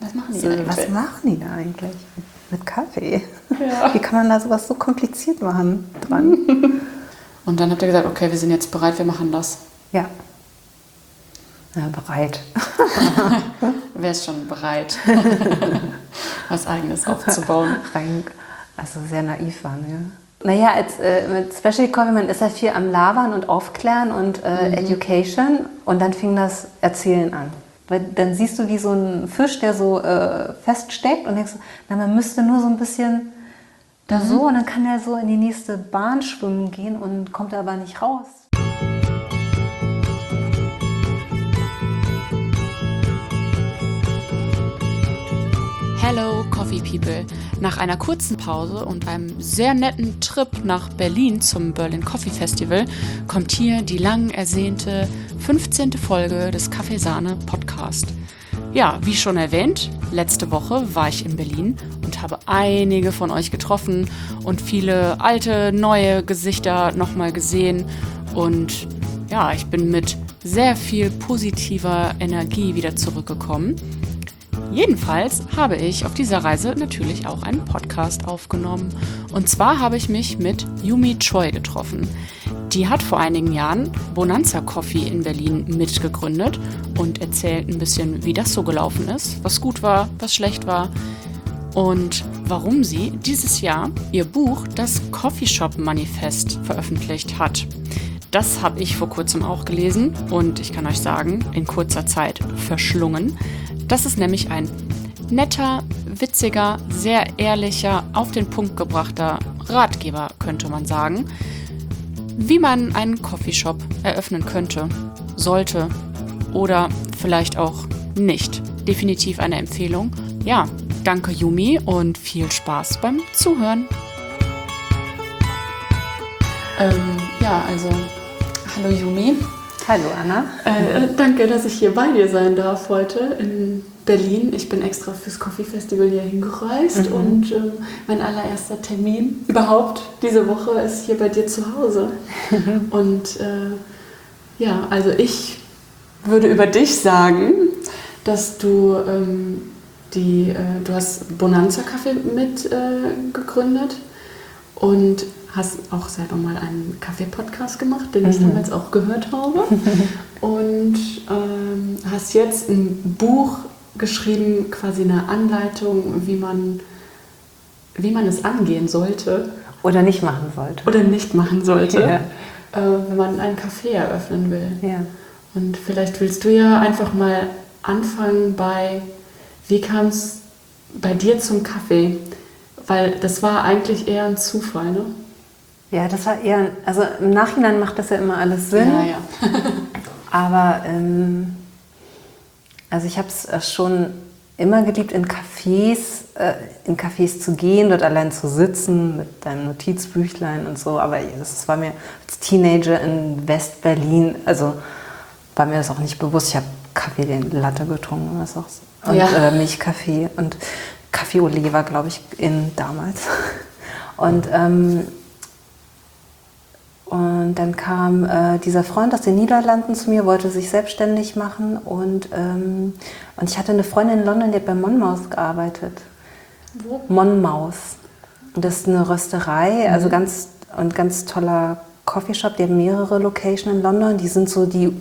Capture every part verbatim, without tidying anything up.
Was machen die so, eigentlich? Was machen die da eigentlich mit Kaffee? Ja. Wie kann man da sowas so kompliziert machen dran? Und dann habt ihr gesagt, okay, wir sind jetzt bereit, wir machen das. Ja. Ja, bereit. Wer ist schon bereit, was Eigenes aufzubauen? Also sehr naiv waren, ja. Naja, als, äh, mit Specialty Coffee, man ist ja viel am Labern und Aufklären und äh, mhm. Education und dann fing das Erzählen an. Weil dann siehst du wie so ein Fisch, der so äh, feststeckt und denkst, na, man müsste nur so ein bisschen da mhm. so und dann kann er so in die nächste Bahn schwimmen gehen und kommt aber nicht raus. Hello Coffee People! Nach einer kurzen Pause und einem sehr netten Trip nach Berlin zum Berlin Coffee Festival kommt hier die lang ersehnte fünfzehnte Folge des Kaffeesahne Podcast. Ja, wie schon erwähnt, letzte Woche war ich in Berlin und habe einige von euch getroffen und viele alte, neue Gesichter nochmal gesehen und ja, ich bin mit sehr viel positiver Energie wieder zurückgekommen. Jedenfalls habe ich auf dieser Reise natürlich auch einen Podcast aufgenommen. Und zwar habe ich mich mit Yumi Choi getroffen. Die hat vor einigen Jahren Bonanza Coffee in Berlin mitgegründet und erzählt ein bisschen, wie das so gelaufen ist, was gut war, was schlecht war und warum sie dieses Jahr ihr Buch, das Coffeeshop Manifest, veröffentlicht hat. Das habe ich vor kurzem auch gelesen und ich kann euch sagen, in kurzer Zeit verschlungen. Das ist nämlich ein netter, witziger, sehr ehrlicher, auf den Punkt gebrachter Ratgeber, könnte man sagen, wie man einen Coffeeshop eröffnen könnte, sollte oder vielleicht auch nicht. Definitiv eine Empfehlung. Ja, danke Yumi und viel Spaß beim Zuhören. Ähm, ja, also hallo Yumi. Hallo Anna. Äh, danke, dass ich hier bei dir sein darf heute in Berlin. Ich bin extra fürs Coffee Festival hier hingereist mhm. und ähm, mein allererster Termin überhaupt diese Woche ist hier bei dir zu Hause. Und äh, ja, also ich würde über dich sagen, dass du ähm, die, äh, du hast Bonanza Kaffee mit äh, gegründet und hast auch selber mal einen Kaffee-Podcast gemacht, den ich mhm. damals auch gehört habe. Und ähm, hast jetzt ein Buch geschrieben, quasi eine Anleitung, wie man, wie man es angehen sollte. Oder nicht machen sollte. Oder nicht machen sollte, ja. äh, wenn man einen Café eröffnen will. Ja. Und vielleicht willst du ja einfach mal anfangen bei, wie kam es bei dir zum Kaffee? Weil das war eigentlich eher ein Zufall, ne? Ja, das war eher, also im Nachhinein macht das ja immer alles Sinn. Ja, ja. Aber ähm, also ich habe es schon immer geliebt, in Cafés, äh, in Cafés zu gehen, dort allein zu sitzen mit deinem Notizbüchlein und so. Aber es war mir als Teenager in West-Berlin, also war mir das auch nicht bewusst. Ich habe Kaffee, den Latte getrunken was auch so. Und ja. äh, Milchkaffee und Kaffee au lait war, glaube ich, in damals. Und ähm, Und dann kam äh, dieser Freund aus den Niederlanden zu mir, wollte sich selbstständig machen und, ähm, und ich hatte eine Freundin in London, die hat bei Monmouth gearbeitet. Wo? Monmouth. Und das ist eine Rösterei, mhm. also ganz, und ganz toller Coffeeshop, die haben mehrere Locations in London, die sind so die,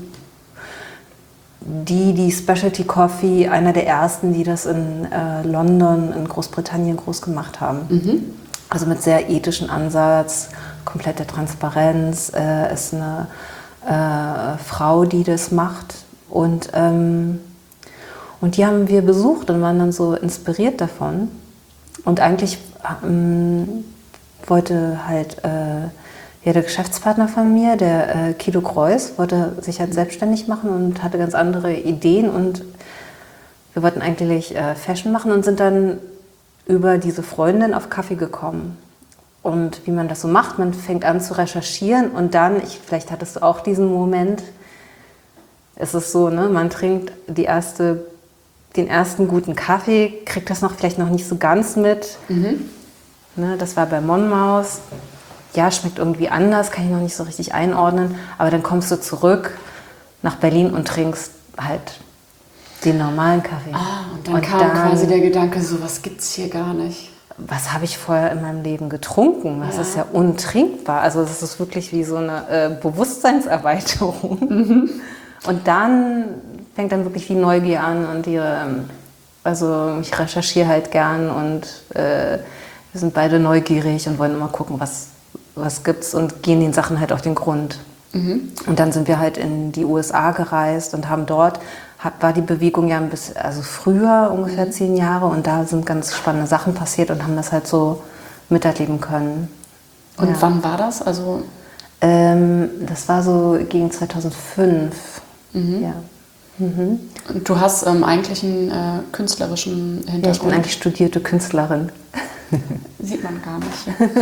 die, die Specialty Coffee, einer der ersten, die das in äh, London, in Großbritannien groß gemacht haben. Mhm. Also mit sehr ethischen Ansatz, komplette Transparenz, äh, ist eine äh, Frau, die das macht. Und, ähm, und die haben wir besucht und waren dann so inspiriert davon. Und eigentlich ähm, wollte halt äh, ja, der Geschäftspartner von mir, der äh, Kido Kreuz, wollte sich halt selbstständig machen und hatte ganz andere Ideen. Und wir wollten eigentlich äh, Fashion machen und sind dann über diese Freundin auf Kaffee gekommen. Und wie man das so macht, man fängt an zu recherchieren und dann, ich, vielleicht hattest du auch diesen Moment, es ist so, ne, man trinkt die erste, den ersten guten Kaffee, kriegt das noch vielleicht noch nicht so ganz mit. Mhm. Ne, das war bei Monmouth. Ja, schmeckt irgendwie anders, kann ich noch nicht so richtig einordnen. Aber dann kommst du zurück nach Berlin und trinkst halt Den normalen Kaffee. Ah, und dann und kam dann, quasi der Gedanke, so was gibt's hier gar nicht. Was habe ich vorher in meinem Leben getrunken? Das Ja. ist ja untrinkbar. Also das ist wirklich wie so eine äh, Bewusstseinserweiterung. Mhm. Und dann fängt dann wirklich die Neugier an und die, also ich recherchiere halt gern und äh, wir sind beide neugierig und wollen immer gucken, was, was gibt's und gehen den Sachen halt auf den Grund. Mhm. Und dann sind wir halt in die U S A gereist und haben dort, hat, war die Bewegung ja ein bisschen, also früher ungefähr mhm. zehn Jahre und da sind ganz spannende Sachen passiert und haben das halt so miterleben können. Und ja. wann war das? Also ähm, das war so gegen zweitausendfünf. Mhm. Ja. Mhm. Und du hast ähm, eigentlich einen äh, künstlerischen Hintergrund. Ja, ich bin eigentlich studierte Künstlerin. Sieht man gar nicht.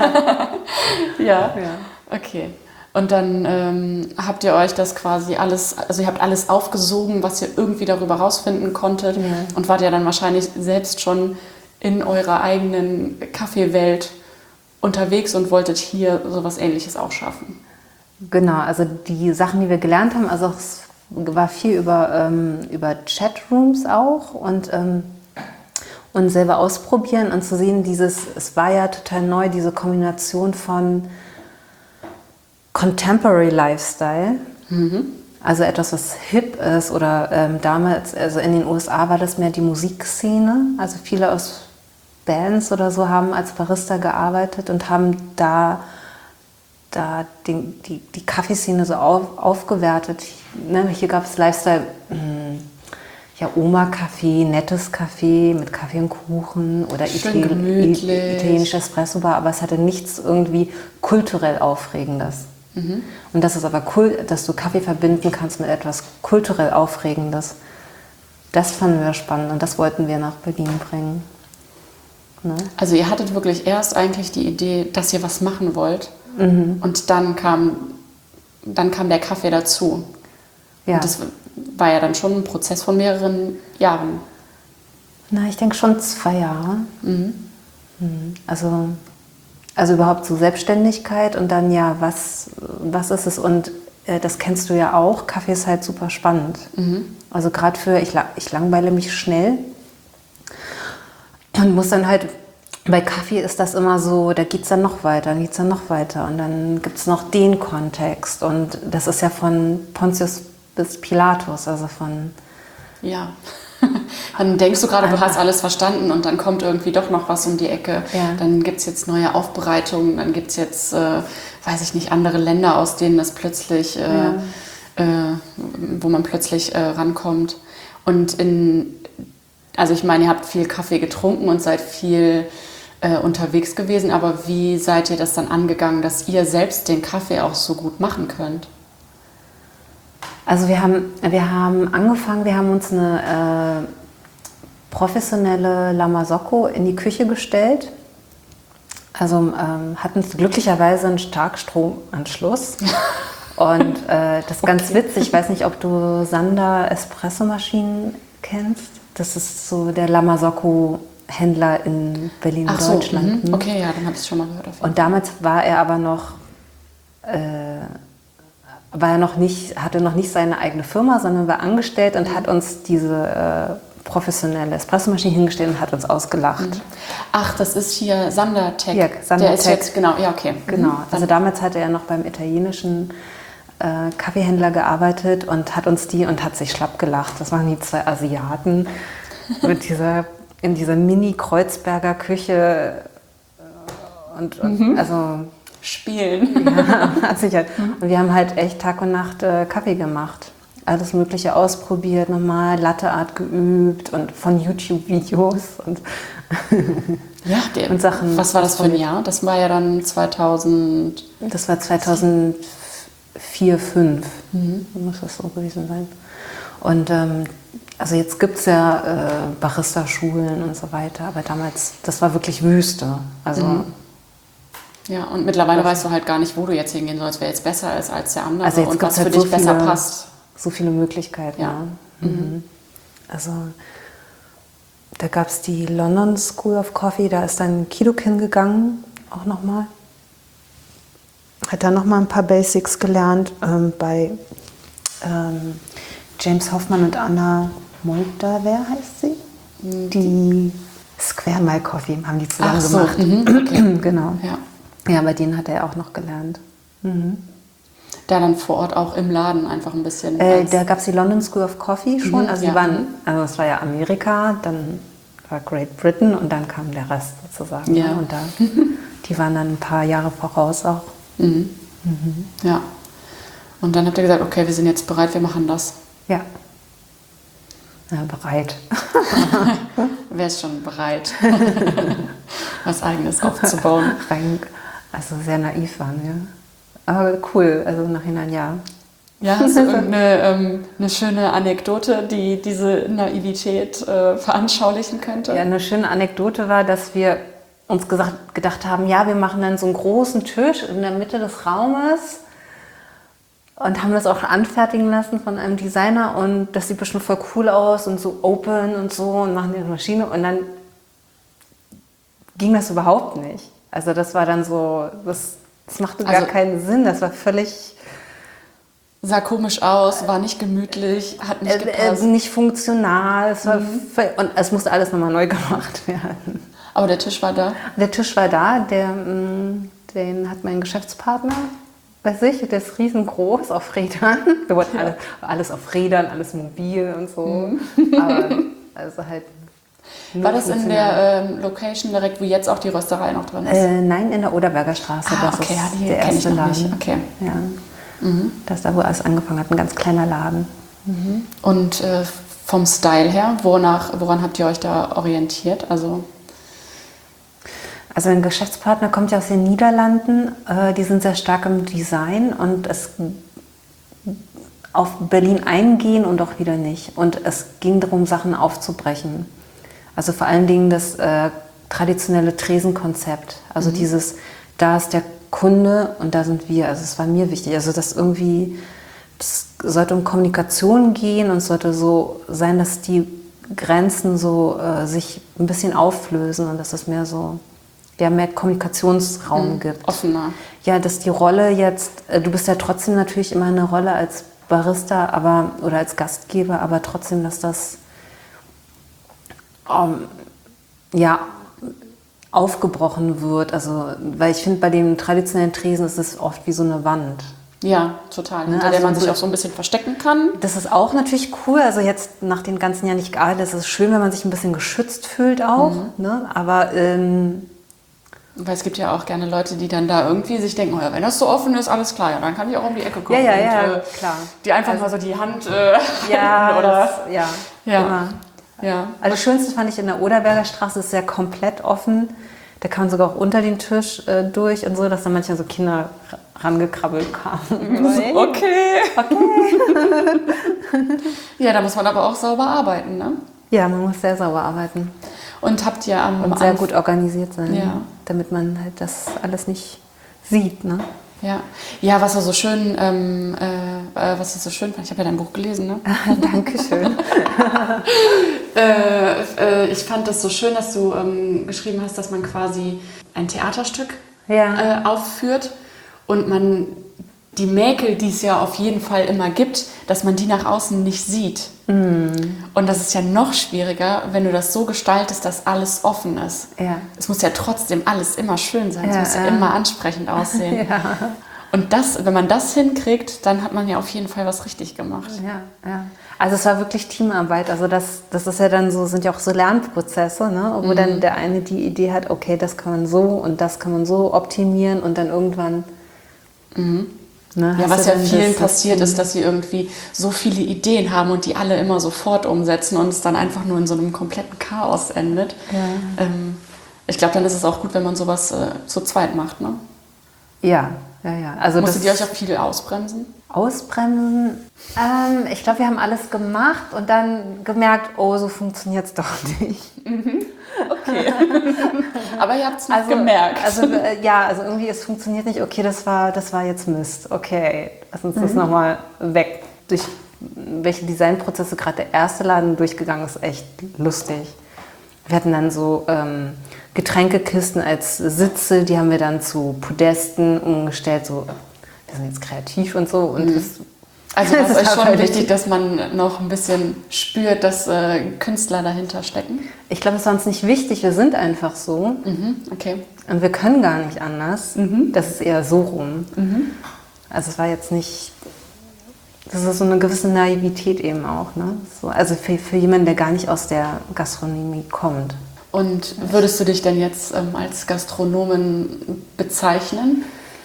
ja. ja, okay. Und dann ähm, habt ihr euch das quasi alles, also ihr habt alles aufgesogen, was ihr irgendwie darüber rausfinden konntet ja. und wart ja dann wahrscheinlich selbst schon in eurer eigenen Kaffeewelt unterwegs und wolltet hier sowas Ähnliches auch schaffen. Genau, also die Sachen, die wir gelernt haben, also es war viel über, ähm, über Chatrooms auch und, ähm, und selber ausprobieren und zu sehen, dieses, es war ja total neu, diese Kombination von Contemporary Lifestyle, mhm. also etwas, was hip ist oder ähm, damals, also in den U S A war das mehr die Musikszene, also viele aus Bands oder so haben als Barista gearbeitet und haben da da den, die, die Kaffeeszene so auf, aufgewertet. Ne, hier gab es Lifestyle, mh, ja, Oma-Kaffee, nettes Kaffee mit Kaffee und Kuchen oder Ital- italienischer Espresso-Bar, aber es hatte nichts irgendwie kulturell Aufregendes. Mhm. Und das ist aber cool, dass du Kaffee verbinden kannst mit etwas kulturell Aufregendes. Das fanden wir spannend und das wollten wir nach Berlin bringen. Ne? Also ihr hattet wirklich erst eigentlich die Idee, dass ihr was machen wollt. Mhm. Und dann kam, dann kam der Kaffee dazu. Ja. Und das war ja dann schon ein Prozess von mehreren Jahren. Na, ich denke schon zwei Jahre. Mhm. Mhm. Also, also überhaupt so Selbstständigkeit und dann ja, was, was ist es? Und äh, das kennst du ja auch, Kaffee ist halt super spannend. Mhm. Also gerade für, ich, ich langweile mich schnell und muss dann halt... Bei Kaffee ist das immer so, da geht es dann noch weiter, dann geht es dann noch weiter und dann gibt es noch den Kontext und das ist ja von Pontius bis Pilatus, also von... Ja, dann denkst du gerade, du hast alles verstanden und dann kommt irgendwie doch noch was um die Ecke. Ja. Dann gibt es jetzt neue Aufbereitungen, dann gibt es jetzt, äh, weiß ich nicht, andere Länder, aus denen das plötzlich, äh, ja. äh, wo man plötzlich äh, rankommt. Und in, also ich meine, ihr habt viel Kaffee getrunken und seid viel... Äh, unterwegs gewesen, aber wie seid ihr das dann angegangen, dass ihr selbst den Kaffee auch so gut machen könnt? Also wir haben, wir haben angefangen, wir haben uns eine äh, professionelle Lama Socco in die Küche gestellt. Also ähm, hatten glücklicherweise einen Starkstromanschluss. Und äh, das ist ganz okay. witzig, ich weiß nicht, ob du Sander Espressomaschinen kennst. Das ist so der Lama Socco Händler in Berlin, Ach so, Deutschland. Mh. Okay, ja, dann habe ich es schon mal gehört. Und damals war er aber noch, äh, war er noch nicht, hatte noch nicht seine eigene Firma, sondern war angestellt und mhm. hat uns diese äh, professionelle Espressomaschine hingestellt und hat uns ausgelacht. Mhm. Ach, das ist hier Sandertech. Ja, Sandertech. Der ist jetzt, genau, ja, okay. Genau, also damals hatte er noch beim italienischen äh, Kaffeehändler gearbeitet und hat uns die und hat sich schlapp gelacht. Das waren die zwei Asiaten mit dieser... in dieser Mini-Kreuzberger Küche und, und mhm. also spielen. Ja, hat sich halt, mhm. und wir haben halt echt Tag und Nacht äh, Kaffee gemacht. Alles Mögliche ausprobiert, nochmal Latte-Art geübt und von YouTube-Videos und, ja, der, und Sachen. Was war das für ein Jahr? Das war ja dann zweitausend... Das war zweitausendvier, zweitausendfünf. Mhm. Muss das so gewesen sein. Und ähm, also jetzt gibt es ja äh, Barista-Schulen und so weiter, aber damals, das war wirklich Wüste. Also, mhm. Ja, und mittlerweile weißt du halt gar nicht, wo du jetzt hingehen sollst, wer jetzt besser ist als der andere also jetzt und was halt für dich so besser viele, passt. So viele Möglichkeiten. Ja. Ne? Mhm. Also da gab es die London School of Coffee, da ist dann Kiduk hingegangen, auch nochmal. Hat da nochmal ein paar Basics gelernt ähm, bei ähm, James Hoffmann und Anna Moldawer heißt sie. Die Square Mile Coffee haben die zusammen Ach so, gemacht. mhm, okay. Genau. Ja. Ja, bei denen hat er auch noch gelernt. Mhm. Da dann vor Ort auch im Laden einfach ein bisschen. Äh, als- da gab es die London School of Coffee schon. Mhm, also ja. die waren, also es war ja Amerika, dann war Great Britain und dann kam der Rest sozusagen. Ja. Ne? Und da, die waren dann ein paar Jahre voraus auch. Mhm. Ja. Und dann habt ihr gesagt, okay, wir sind jetzt bereit, wir machen das. Ja. Ja, bereit. Wer ist schon bereit, was Eigenes aufzubauen? Rein, also sehr naiv waren wir. Aber cool, also im Nachhinein ja. Ja, hast du irgendeine ähm, eine schöne Anekdote, die diese Naivität äh, veranschaulichen könnte? Ja, eine schöne Anekdote war, dass wir uns gesagt, gedacht haben, ja, wir machen dann so einen großen Tisch in der Mitte des Raumes und haben das auch anfertigen lassen von einem Designer und das sieht bestimmt voll cool aus und so open und so und machen die Maschine und dann ging das überhaupt nicht. Also das war dann so, das, das machte gar Also- keinen Sinn, das war völlig Sah komisch aus, war nicht gemütlich, hat nicht äh, äh, gepasst. nicht funktional, es war voll, und es musste alles nochmal neu gemacht werden. Aber der Tisch war da. Der Tisch war da, der, mh, den hat mein Geschäftspartner bei sich, der ist riesengroß auf Rädern. Wir wollten alles, alles auf Rädern, alles mobil und so. Aber also halt. nur War das in funktional. der ähm, Location direkt, wo jetzt auch die Rösterei noch drin ist? Äh, nein, in der Oderberger Straße. ah, das okay, ja, ist die der kenne ich erste noch Laden. nicht. Okay. Ja. Das ist da, wo alles angefangen hat, ein ganz kleiner Laden. Und äh, vom Style her, wonach, woran habt ihr euch da orientiert? Also Also mein Geschäftspartner kommt ja aus den Niederlanden, äh, die sind sehr stark im Design und es auf Berlin eingehen und auch wieder nicht. Und es ging darum, Sachen aufzubrechen. Also vor allen Dingen das äh, traditionelle Tresenkonzept. Also dieses, da ist der Kunde und da sind wir. Also es war mir wichtig. Also das irgendwie, es sollte um Kommunikation gehen und es sollte so sein, dass die Grenzen so äh, sich ein bisschen auflösen und dass es mehr so, ja, mehr Kommunikationsraum gibt. offener. Ja, dass die Rolle jetzt, äh, du bist ja trotzdem natürlich immer eine Rolle als Barista, aber oder als Gastgeber, aber trotzdem, dass das ähm, ja aufgebrochen wird. Also, weil ich finde, bei den traditionellen Tresen ist es oft wie so eine Wand. Ja, total. Hinter der also man sich so- auch so ein bisschen verstecken kann. Das ist auch natürlich cool. Also jetzt nach den ganzen Jahren nicht gearbeitet, es ist schön, wenn man sich ein bisschen geschützt fühlt auch. Ne? Aber ähm, Weil es gibt ja auch gerne Leute, die dann da irgendwie sich denken, oh ja, wenn das so offen ist, alles klar, ja, dann kann ich auch um die Ecke kommen. Ja, ja, ja, und, äh, klar. Die einfach mal so die Hand äh, ja, halten oder das, ja, Ja. immer. ja. Also das Schönste fand ich in der Oderberger Straße, ist ja komplett offen. Da kann man sogar auch unter den Tisch äh, durch und so, dass da manchmal so Kinder ra- rangekrabbelt kamen. Okay. Ja, da muss man aber auch sauber arbeiten, ne? Ja, man muss sehr sauber arbeiten Und habt ihr am und sehr Anf- gut organisiert sein, Ja. damit man halt das alles nicht sieht. Ne? Ja, ja, was er so schön, ähm, äh, äh, was ich so schön fand, ich habe ja dein Buch gelesen, ne? Dankeschön. äh, äh, ich fand das so schön, dass du ähm, geschrieben hast, dass man quasi ein Theaterstück Ja. äh, aufführt und man die Mäkel, die es ja auf jeden Fall immer gibt, dass man die nach außen nicht sieht. Und das ist ja noch schwieriger, wenn du das so gestaltest, dass alles offen ist. Ja. Es muss ja trotzdem alles immer schön sein, es Ja, muss ja ja. immer ansprechend aussehen. Ja. Und das, wenn man das hinkriegt, dann hat man ja auf jeden Fall was richtig gemacht. Ja, ja. Also es war wirklich Teamarbeit. Also das, das ist ja dann so, sind ja auch so Lernprozesse, ne? Wo dann der eine die Idee hat, okay, das kann man so und das kann man so optimieren und dann irgendwann. Ne, Ja, hast was du ja dann vielen das- passiert ist, dass sie irgendwie so viele Ideen haben und die alle immer sofort umsetzen und es dann einfach nur in so einem kompletten Chaos endet. Ja. Ähm, ich glaube, dann ist es auch gut, wenn man sowas äh, zu zweit macht. Ne? Ja, ja, ja. Also Musstet das ihr euch auch viel ausbremsen? Ausbremsen. Ähm, ich glaube, wir haben alles gemacht und dann gemerkt, oh, so funktioniert es doch nicht. Okay. Aber ihr habt es noch Also, gemerkt. Also äh, ja, also irgendwie es funktioniert nicht. Okay, das war, das war jetzt Mist. Okay, lass uns das nochmal weg. Durch welche Designprozesse gerade der erste Laden durchgegangen ist, echt lustig. Wir hatten dann so ähm, Getränkekisten als Sitze, die haben wir dann zu Podesten umgestellt. So, wir sind jetzt kreativ und so und das Also das, Das ist euch war schon völlig- wichtig, dass man noch ein bisschen spürt, dass äh, Künstler dahinter stecken. Ich glaube, es war uns nicht wichtig, wir sind einfach so. Mhm, okay. Und wir können gar nicht anders. Mhm. Das ist eher so rum. Mhm. Also es war jetzt nicht, das ist so eine gewisse Naivität eben auch. Ne? So, also für, für jemanden, der gar nicht aus der Gastronomie kommt. Und würdest du dich denn jetzt ähm, als Gastronomin bezeichnen?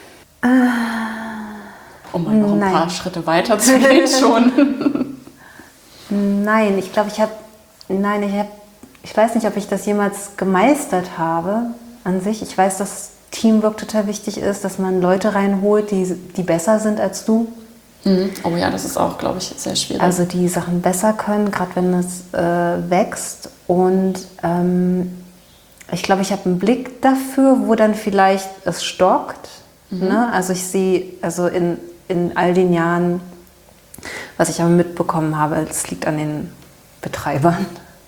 Um mal noch ein Nein. paar Schritte weiter zu gehen schon. Nein, ich glaube, ich habe, nein, ich habe, ich weiß nicht, ob ich das jemals gemeistert habe an sich. Ich weiß, dass Teamwork total wichtig ist, dass man Leute reinholt, die, die besser sind als du. Mhm. Oh ja, das ist auch, glaube ich, sehr schwierig. Also die Sachen besser können, gerade wenn es äh, wächst. Und ähm, ich glaube, ich habe einen Blick dafür, wo dann vielleicht es stockt. Mhm. Ne? Also ich sehe, also in, in all den Jahren, was ich aber mitbekommen habe, es liegt an den Betreibern.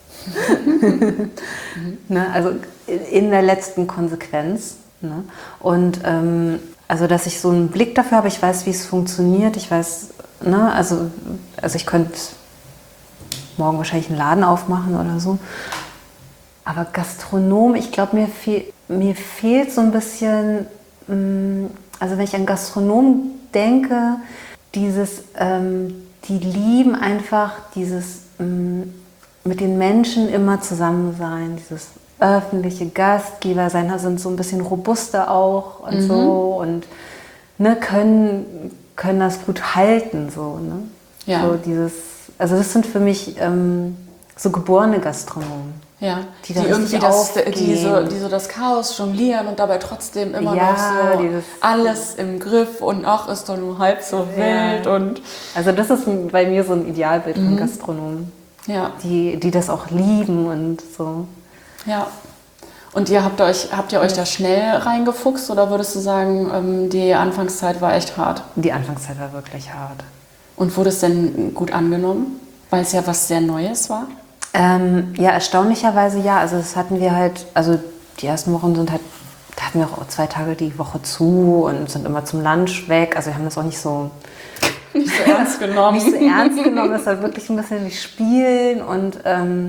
mhm. Ne? Also in der letzten Konsequenz. Ne? Und ähm, also, dass ich so einen Blick dafür habe, ich weiß, wie es funktioniert, ich weiß, ne? also, also ich könnte morgen wahrscheinlich einen Laden aufmachen oder so. Aber Gastronom, ich glaube, mir, fehl, mir fehlt so ein bisschen, mh, also wenn ich an Gastronom denke, dieses, ähm, die lieben einfach dieses mh, mit den Menschen immer zusammen sein, dieses öffentliche Gastgeber sein, sind so ein bisschen robuster auch und mhm. so und ne, können, können das gut halten. So, ne? Ja. So dieses, also das sind für mich ähm, so geborene Gastronomen. Ja, die, die irgendwie das, die so, die so das Chaos jonglieren und dabei trotzdem immer ja, noch so dieses, alles im Griff und ach, ist doch nur halb so wild. Ja. Und also das ist bei mir so ein Idealbild mhm. von Gastronomen, ja. die, die das auch lieben und so. Ja. Und ihr habt euch, habt ihr euch da schnell reingefuchst oder würdest du sagen, die Anfangszeit war echt hart? Die Anfangszeit war wirklich hart. Und wurde es denn gut angenommen, weil es ja was sehr Neues war? Ähm, ja, erstaunlicherweise ja. Also das hatten wir halt, also die ersten Wochen sind halt, da hatten wir auch zwei Tage die Woche zu und sind immer zum Lunch weg. Also wir haben das auch nicht so... Nicht so ernst genommen. Nicht so ernst genommen, das war wirklich ein bisschen wie Spielen und... Ähm,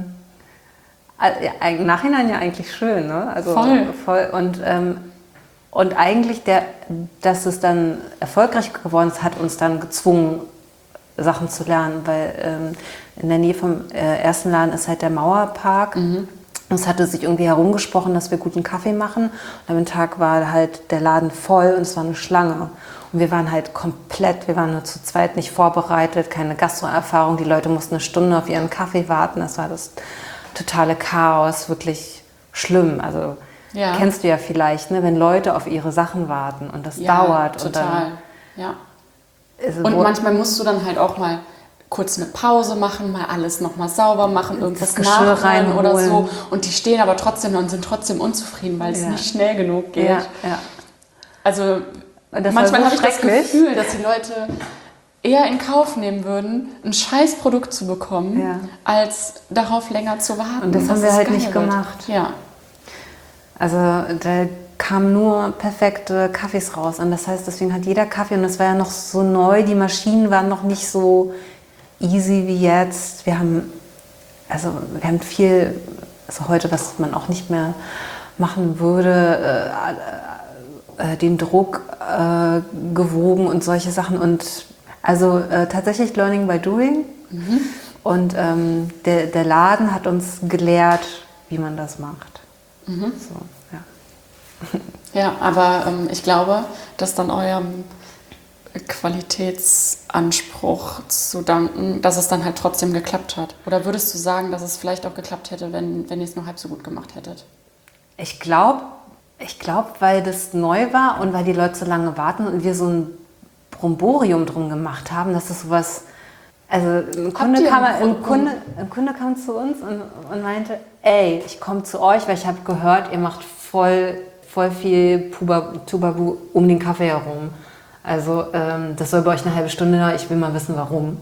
Ja, im Nachhinein ja eigentlich schön, ne? Also voll. voll und, ähm, und eigentlich, der, dass es dann erfolgreich geworden ist, hat uns dann gezwungen, Sachen zu lernen, weil ähm, in der Nähe vom äh, ersten Laden ist halt der Mauerpark. Mhm. Und es hatte sich irgendwie herumgesprochen, dass wir guten Kaffee machen. Und am Tag war halt der Laden voll und es war eine Schlange. Und wir waren halt komplett, wir waren nur zu zweit nicht vorbereitet, keine Gastroerfahrung. Die Leute mussten eine Stunde auf ihren Kaffee warten. Das war das totale Chaos, wirklich schlimm. Also ja. Kennst du ja vielleicht, ne, wenn Leute auf ihre Sachen warten und das ja, dauert. Total, und dann, ja. Und manchmal musst du dann halt auch mal kurz eine Pause machen, mal alles nochmal sauber machen, irgendwas nachholen oder so. Und die stehen aber trotzdem und sind trotzdem unzufrieden, weil es ja. nicht schnell genug geht. Ja, ja. Also manchmal so habe ich das Gefühl, dass die Leute eher in Kauf nehmen würden, ein scheiß Produkt zu bekommen, ja. als darauf länger zu warten. Und das haben wir halt nicht gemacht. Ja. Also da kamen nur perfekte Kaffees raus. Und das heißt, deswegen hat jeder Kaffee, und das war ja noch so neu, die Maschinen waren noch nicht so easy wie jetzt. Wir haben, also wir haben viel, also heute, was man auch nicht mehr machen würde, äh, äh, den Druck äh, gewogen und solche Sachen. Und also äh, tatsächlich Learning by Doing. Mhm. Und ähm, der, der Laden hat uns gelehrt, wie man das macht. Mhm. So, ja. Ja, aber ähm, ich glaube, dass dann eurem Qualitätsanspruch zu danken, dass es dann halt trotzdem geklappt hat. Oder würdest du sagen, dass es vielleicht auch geklappt hätte, wenn, wenn ihr es nur halb so gut gemacht hättet? Ich glaube, ich glaub, weil das neu war und weil die Leute so lange warten und wir so ein Bromborium drum gemacht haben, dass das sowas... Also ein Kunde, kam, ein, Kunde, ein Kunde kam zu uns und, und meinte, ey, ich komme zu euch, weil ich habe gehört, ihr macht voll, voll viel Tubabu um den Kaffee herum. Also ähm, das soll bei euch eine halbe Stunde dauern, ich will mal wissen, warum.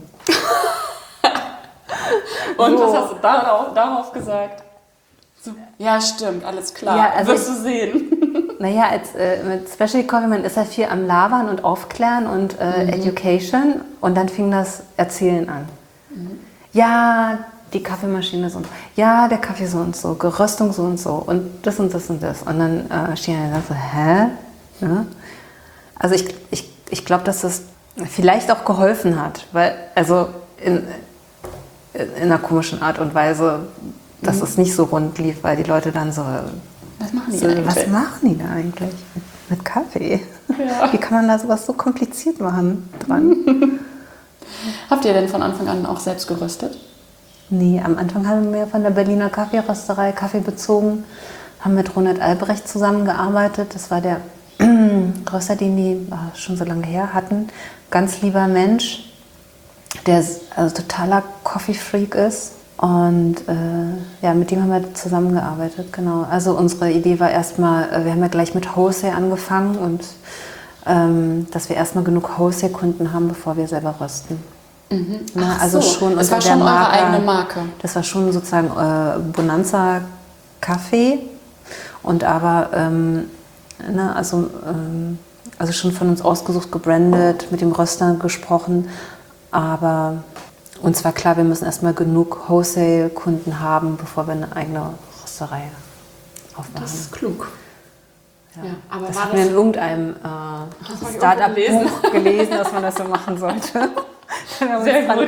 Und so. Was hast du darauf, darauf gesagt? So, ja, stimmt, alles klar, ja, also wirst du sehen. Naja, als, äh, mit Specialty Coffee, man ist ja viel am Labern und Aufklären und äh, mhm. Education und dann fing das Erzählen an. Mhm. Ja, die Kaffeemaschine so und so. Ja, der Kaffee so und so, Geröstung so und so und das und das und das. Und dann äh, stehen wir da so, hä? Ja? Also ich, ich, ich glaube, dass das vielleicht auch geholfen hat, weil, also in, in einer komischen Art und Weise, dass mhm. es nicht so rund lief, weil die Leute dann so, was machen die so, eigentlich? Was machen die da eigentlich mit Kaffee? Ja. Wie kann man da sowas so kompliziert machen dran? Habt ihr denn von Anfang an auch selbst geröstet? Nee, am Anfang haben wir von der Berliner Kaffeerösterei Kaffee bezogen, haben mit Ronald Albrecht zusammengearbeitet. Das war der Röster, den die ach, schon so lange her hatten. Ganz lieber Mensch, der also totaler Coffee-Freak ist. Und äh, ja, mit dem haben wir zusammengearbeitet, genau. Also unsere Idee war erstmal, äh, wir haben ja gleich mit Wholesale angefangen und ähm, dass wir erstmal genug Wholesale-Kunden haben, bevor wir selber rösten. Mhm. Na, Ach also so, schon das war unter schon der eure Marke, eigene Marke. Das war schon sozusagen äh, Bonanza Kaffee und aber ähm, ne, also, ähm, also schon von uns ausgesucht, gebrandet, mit dem Röster gesprochen, aber uns war klar, wir müssen erstmal genug Wholesale-Kunden haben, bevor wir eine eigene Rösterei aufmachen. Das ist klug. Ja. Ja, aber das war hat das mir in irgendeinem äh, Start-up-Buch gelesen, dass man das so machen sollte. Dann haben wir Sehr uns dran gut.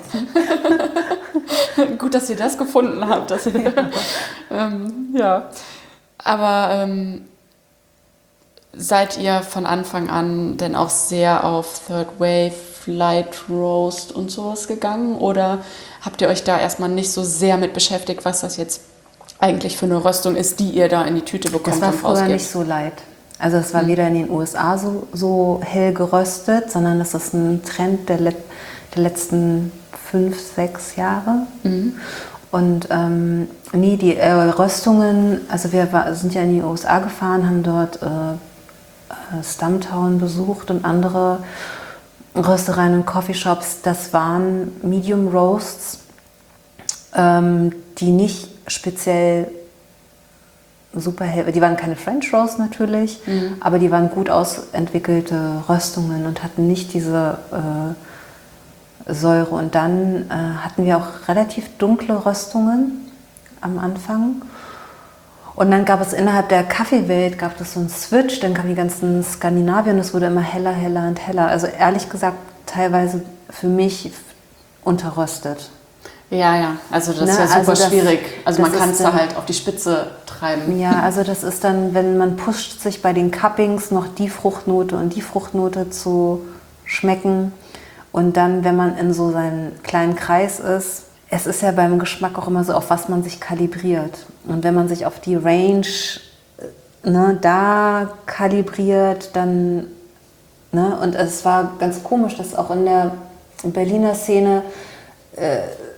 gehalten. Gut, dass ihr das gefunden habt. Dass ihr, ja. ähm, ja. Aber ähm, seid ihr von Anfang an denn auch sehr auf Third Wave, Light Roast und sowas gegangen? Oder habt ihr euch da erstmal nicht so sehr mit beschäftigt, was das jetzt eigentlich für eine Röstung ist, die ihr da in die Tüte bekommt Das war und früher rausgebt? nicht so light. Also es war Mhm. weder in den U S A so, so hell geröstet, sondern das ist ein Trend der, Let der letzten fünf, sechs Jahre. Mhm. Und ähm, nee, die äh, Röstungen, also wir war, sind ja in die U S A gefahren, haben dort äh, Stumptown besucht und andere Röstereien und Coffeeshops. Das waren Medium Roasts, ähm, die nicht speziell super hell, die waren keine French Roast natürlich, mhm. aber die waren gut ausentwickelte Röstungen und hatten nicht diese äh, Säure. Und dann äh, hatten wir auch relativ dunkle Röstungen am Anfang. Und dann gab es innerhalb der Kaffeewelt gab es so einen Switch, dann kamen die ganzen Skandinavier und es wurde immer heller, heller und heller. Also ehrlich gesagt teilweise für mich unterröstet. Ja, ja, also das Ne, ist ja super also das- schwierig. Also man das kann ist es da dann- halt auf die Spitze treiben. Ja, also das ist dann, wenn man pusht sich bei den Cuppings noch die Fruchtnote und die Fruchtnote zu schmecken. Und dann, wenn man in so seinem kleinen Kreis ist, es ist ja beim Geschmack auch immer so, auf was man sich kalibriert. Und wenn man sich auf die Range ne, da kalibriert, dann, ne, und es war ganz komisch, dass auch in der Berliner Szene äh,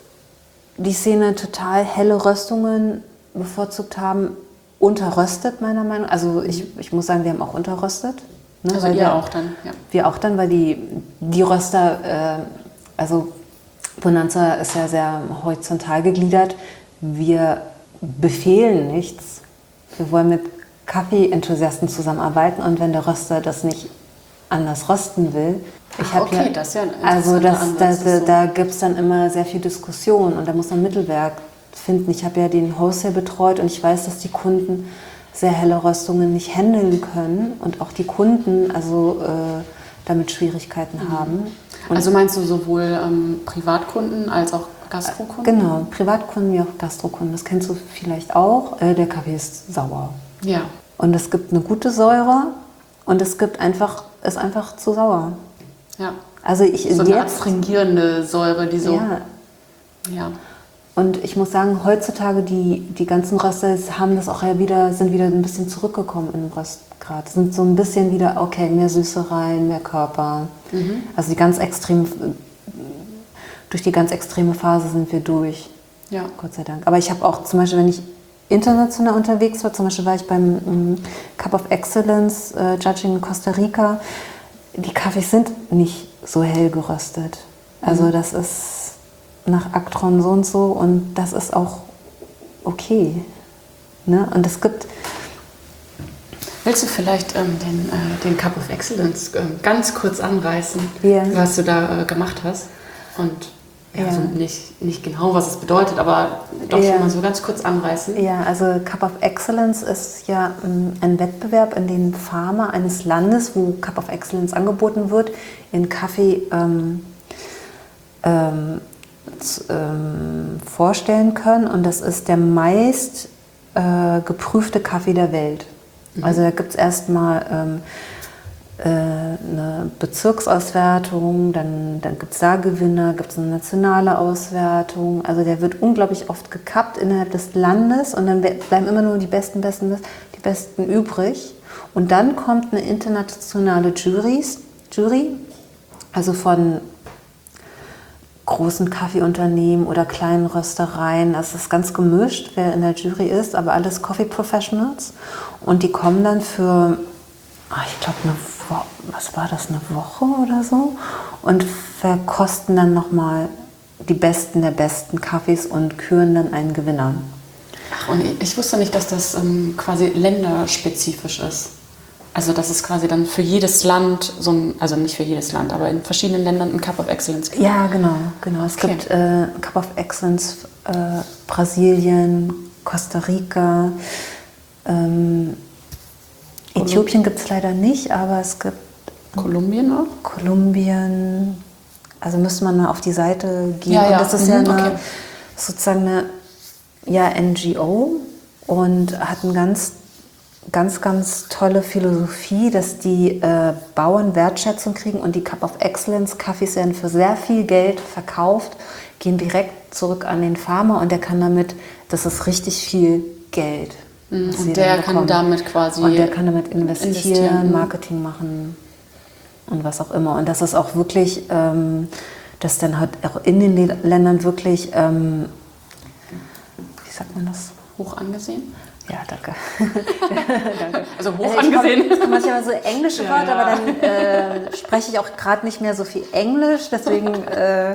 die Szene total helle Röstungen bevorzugt haben, unterröstet meiner Meinung nach. Also ich, ich muss sagen, wir haben auch unterröstet. Ne, Also weil ihr wir, auch dann, ja. Wir auch dann, weil die, die Röster, äh, also Bonanza ist ja sehr horizontal gegliedert. Wir befehlen nichts. Wir wollen mit Kaffee-Enthusiasten zusammenarbeiten und wenn der Röster das nicht anders rösten will, ich Ah, habe okay, ja, das ist ja ein also das, interessanter da, Ansatz, da, so. da gibt es dann immer sehr viel Diskussion und da muss man ein Mittelwerk finden. Ich habe ja den Wholesale betreut und ich weiß, dass die Kunden sehr helle Röstungen nicht handeln können und auch die Kunden also äh, damit Schwierigkeiten mhm. haben. Und also meinst du sowohl ähm, Privatkunden als auch Gastrokunden? Genau, Privatkunden wie auch Gastrokunden. Das kennst du vielleicht auch. Äh, der Kaffee ist sauer. Ja. Und es gibt eine gute Säure und es gibt einfach, ist einfach zu sauer. Ja. Also ich So eine jetzt, astringierende Säure, die so... Ja. ja. Und ich muss sagen, heutzutage die, die ganzen Röster haben das auch ja wieder, sind wieder ein bisschen zurückgekommen im Röstgrad. Sind so ein bisschen wieder, okay, mehr Süße rein, mehr Körper. Mhm. Also die ganz extrem, durch die ganz extreme Phase sind wir durch. Ja. Gott sei Dank. Aber ich habe auch zum Beispiel, wenn ich international unterwegs war, zum Beispiel war ich beim um, Cup of Excellence äh, Judging in Costa Rica. Die Kaffees sind nicht so hell geröstet. Also mhm. das ist nach Actron so und so und das ist auch okay. Ne? Und es gibt... Willst du vielleicht ähm, den, äh, den Cup of Excellence äh, ganz kurz anreißen, ja. was du da äh, gemacht hast? Und ja, ja. Also nicht, nicht genau, was es bedeutet, aber doch ja. schon mal so ganz kurz anreißen. Ja, also Cup of Excellence ist ja ähm, ein Wettbewerb, in dem Farmer eines Landes, wo Cup of Excellence angeboten wird, in Kaffee ähm, ähm, ähm, vorstellen können. Und das ist der meist äh, geprüfte Kaffee der Welt. Mhm. Also da gibt es erstmal ähm, äh, eine Bezirksauswertung, dann, dann gibt es da Gewinner, gibt es eine nationale Auswertung. Also der wird unglaublich oft gekappt innerhalb des Landes und dann bleiben immer nur die Besten, Besten, die Besten übrig. Und dann kommt eine internationale Juries, Jury, also von großen Kaffeeunternehmen oder kleinen Röstereien. Das ist ganz gemischt, wer in der Jury ist, aber alles Coffee Professionals. Und die kommen dann für, ich glaube, eine Wo- was war das, eine Woche oder so? Und verkosten dann nochmal die Besten der besten Kaffees und küren dann einen Gewinner. Ach, und ich wusste nicht, dass das ähm, quasi länderspezifisch ist. Also dass es quasi dann für jedes Land, so ein, also nicht für jedes Land, aber in verschiedenen Ländern ein Cup of Excellence gibt. Ja, genau. genau. Es okay. gibt äh, Cup of Excellence äh, Brasilien, Costa Rica, ähm, Äthiopien gibt es leider nicht, aber es gibt... Kolumbien auch? Kolumbien, also müsste man mal auf die Seite gehen. Ja, ja. Und das ist mhm, ja eine, okay. sozusagen eine ja, N G O und hat eine ganz, ganz, ganz tolle Philosophie, dass die äh, Bauern Wertschätzung kriegen und die Cup of Excellence Kaffees werden für sehr viel Geld verkauft, gehen direkt zurück an den Farmer und der kann damit, das ist richtig viel Geld. Und der kann damit quasi Und der kann damit investieren, investieren. Marketing machen und was auch immer. Und das ist auch wirklich, ähm, dass dann halt auch in den Ländern wirklich, ähm, wie sagt man das? Hoch angesehen? Ja, danke. danke. Also hoch also angesehen. Ich komme manchmal so englische ja, Wörter, ja. aber dann äh, spreche ich auch gerade nicht mehr so viel Englisch, deswegen... Äh,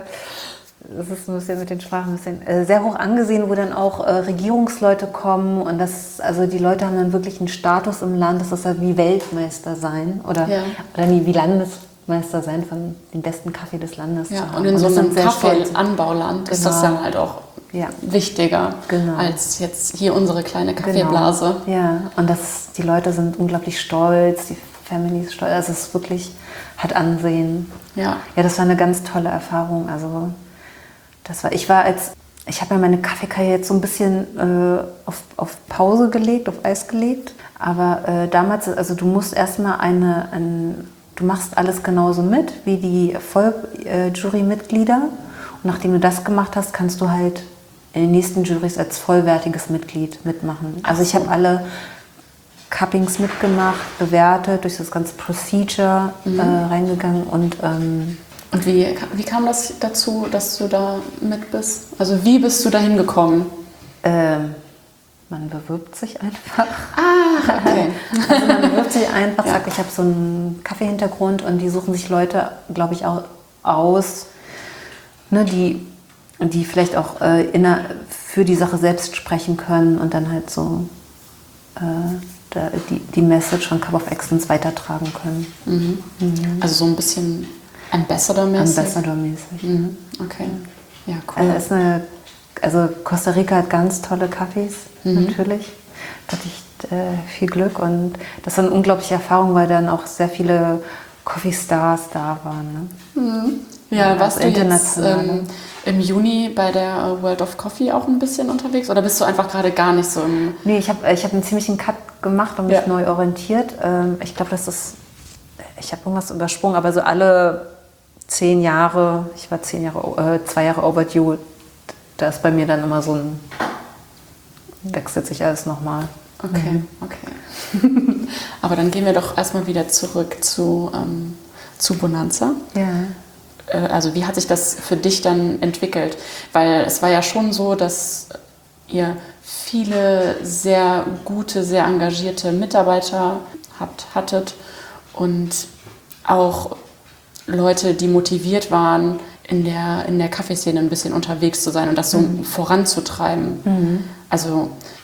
Das ist ein bisschen mit den Sprachen ein bisschen äh, sehr hoch angesehen, wo dann auch äh, Regierungsleute kommen und das, also die Leute haben dann wirklich einen Status im Land, das ist halt wie Weltmeister sein oder, ja. oder nie wie Landesmeister sein von dem besten Kaffee des Landes. Ja, zu haben. und in so einem Kaffeeanbauland genau. ist das dann halt auch ja. wichtiger genau. als jetzt hier unsere kleine Kaffeeblase. Genau. Ja, und das, die Leute sind unglaublich stolz, die Families stolz, also es ist wirklich, hat Ansehen. Ja. Ja, das war eine ganz tolle Erfahrung, also Das war, ich war als, ich habe ja meine Kaffeekarriere jetzt so ein bisschen äh, auf, auf Pause gelegt, auf Eis gelegt. Aber äh, damals, also du musst erstmal eine, ein, du machst alles genauso mit wie die Voll-Jury-Mitglieder. Und nachdem du das gemacht hast, kannst du halt in den nächsten Jurys als vollwertiges Mitglied mitmachen. Also ich habe alle Cuppings mitgemacht, bewertet, durch das ganze Procedure mhm. äh, reingegangen und ähm, Und wie, wie kam das dazu, dass du da mit bist? Also wie bist du da hingekommen? Ähm, man bewirbt sich einfach. Ah, okay. Also man bewirbt sich einfach, ja. sagt, ich habe so einen Kaffeehintergrund und die suchen sich Leute, glaube ich, auch aus, ne, die, die vielleicht auch äh, inner, für die Sache selbst sprechen können und dann halt so äh, da, die, die Message von Cup of Excellence weitertragen können. Mhm. Mhm. Also so ein bisschen... Ambassador-mäßig? Ambassador-mäßig. Mhm. Okay, ja, cool. Also, ist eine, also Costa Rica hat ganz tolle Kaffees, mhm. natürlich. Da hatte ich äh, viel Glück und das war eine unglaubliche Erfahrung, weil dann auch sehr viele Coffee-Stars da waren. Ne? Mhm. Ja, ja, warst also du jetzt ähm, im Juni bei der World of Coffee auch ein bisschen unterwegs oder bist du einfach gerade gar nicht so im... Nee, ich habe ich hab einen ziemlichen Cut gemacht und mich ja. neu orientiert. Ähm, ich glaube, das ist... Ich habe irgendwas übersprungen, aber so alle... Zehn Jahre, ich war zehn Jahre, äh, zwei Jahre overdue, da ist bei mir dann immer so ein, wechselt sich alles nochmal. Okay, mhm. okay. Aber dann gehen wir doch erstmal wieder zurück zu, ähm, zu Bonanza. Ja. Äh, also wie hat sich das für dich dann entwickelt? Weil es war ja schon so, dass ihr viele sehr gute, sehr engagierte Mitarbeiter habt, hattet und auch Leute, die motiviert waren, in der, in der Kaffeeszene ein bisschen unterwegs zu sein und das so mhm. voranzutreiben. Mhm. Also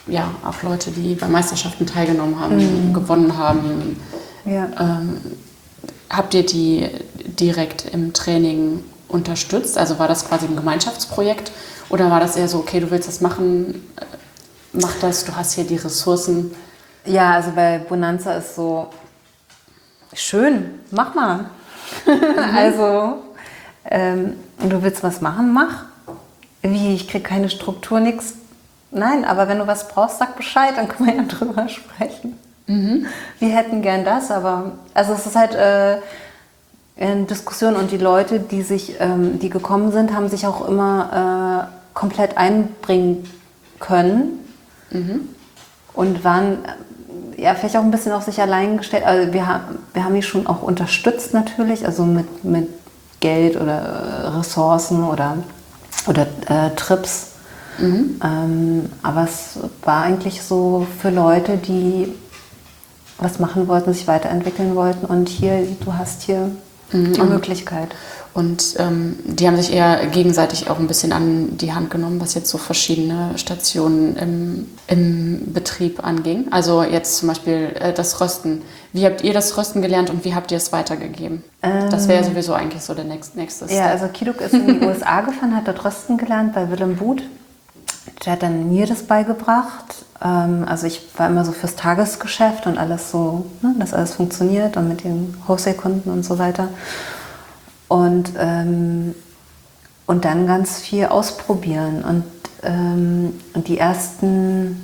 ja, auch Leute, die bei Meisterschaften teilgenommen haben, mhm. gewonnen haben. Ja. Ähm, habt ihr die direkt im Training unterstützt? Also war das quasi ein Gemeinschaftsprojekt oder war das eher so, okay, du willst das machen, mach das, du hast hier die Ressourcen? Ja, also bei Bonanza ist so, schön, mach mal. Mhm. Also, ähm, du willst was machen, mach. Wie, ich krieg keine Struktur, nix. Nein, aber wenn du was brauchst, sag Bescheid, dann können wir ja drüber sprechen. Mhm. Wir hätten gern das, aber also es ist halt äh, eine Diskussion und die Leute, die sich, ähm, die gekommen sind, haben sich auch immer äh, komplett einbringen können mhm. und waren ja vielleicht auch ein bisschen auf sich allein gestellt. Also wir haben, wir haben die schon auch unterstützt natürlich, also mit, mit Geld oder äh, Ressourcen oder oder äh, Trips. Mhm. Ähm, aber es war eigentlich so für Leute, die was machen wollten, sich weiterentwickeln wollten und hier, du hast hier mhm. eine Möglichkeit. Und ähm, die haben sich eher gegenseitig auch ein bisschen an die Hand genommen, was jetzt so verschiedene Stationen im, im Betrieb anging. Also jetzt zum Beispiel äh, das Rösten. Wie habt ihr das Rösten gelernt und wie habt ihr es weitergegeben? Ähm, das wäre sowieso eigentlich so der nächste, nächste Step. Ja, also Kiduk ist in die U S A gefahren, hat dort Rösten gelernt bei Willem Booth. Der hat dann mir das beigebracht. Ähm, also ich war immer so fürs Tagesgeschäft und alles so, ne, dass alles funktioniert und mit den Wholesale-Kunden und so weiter. Und, ähm, und dann ganz viel ausprobieren. Und, ähm, und die ersten,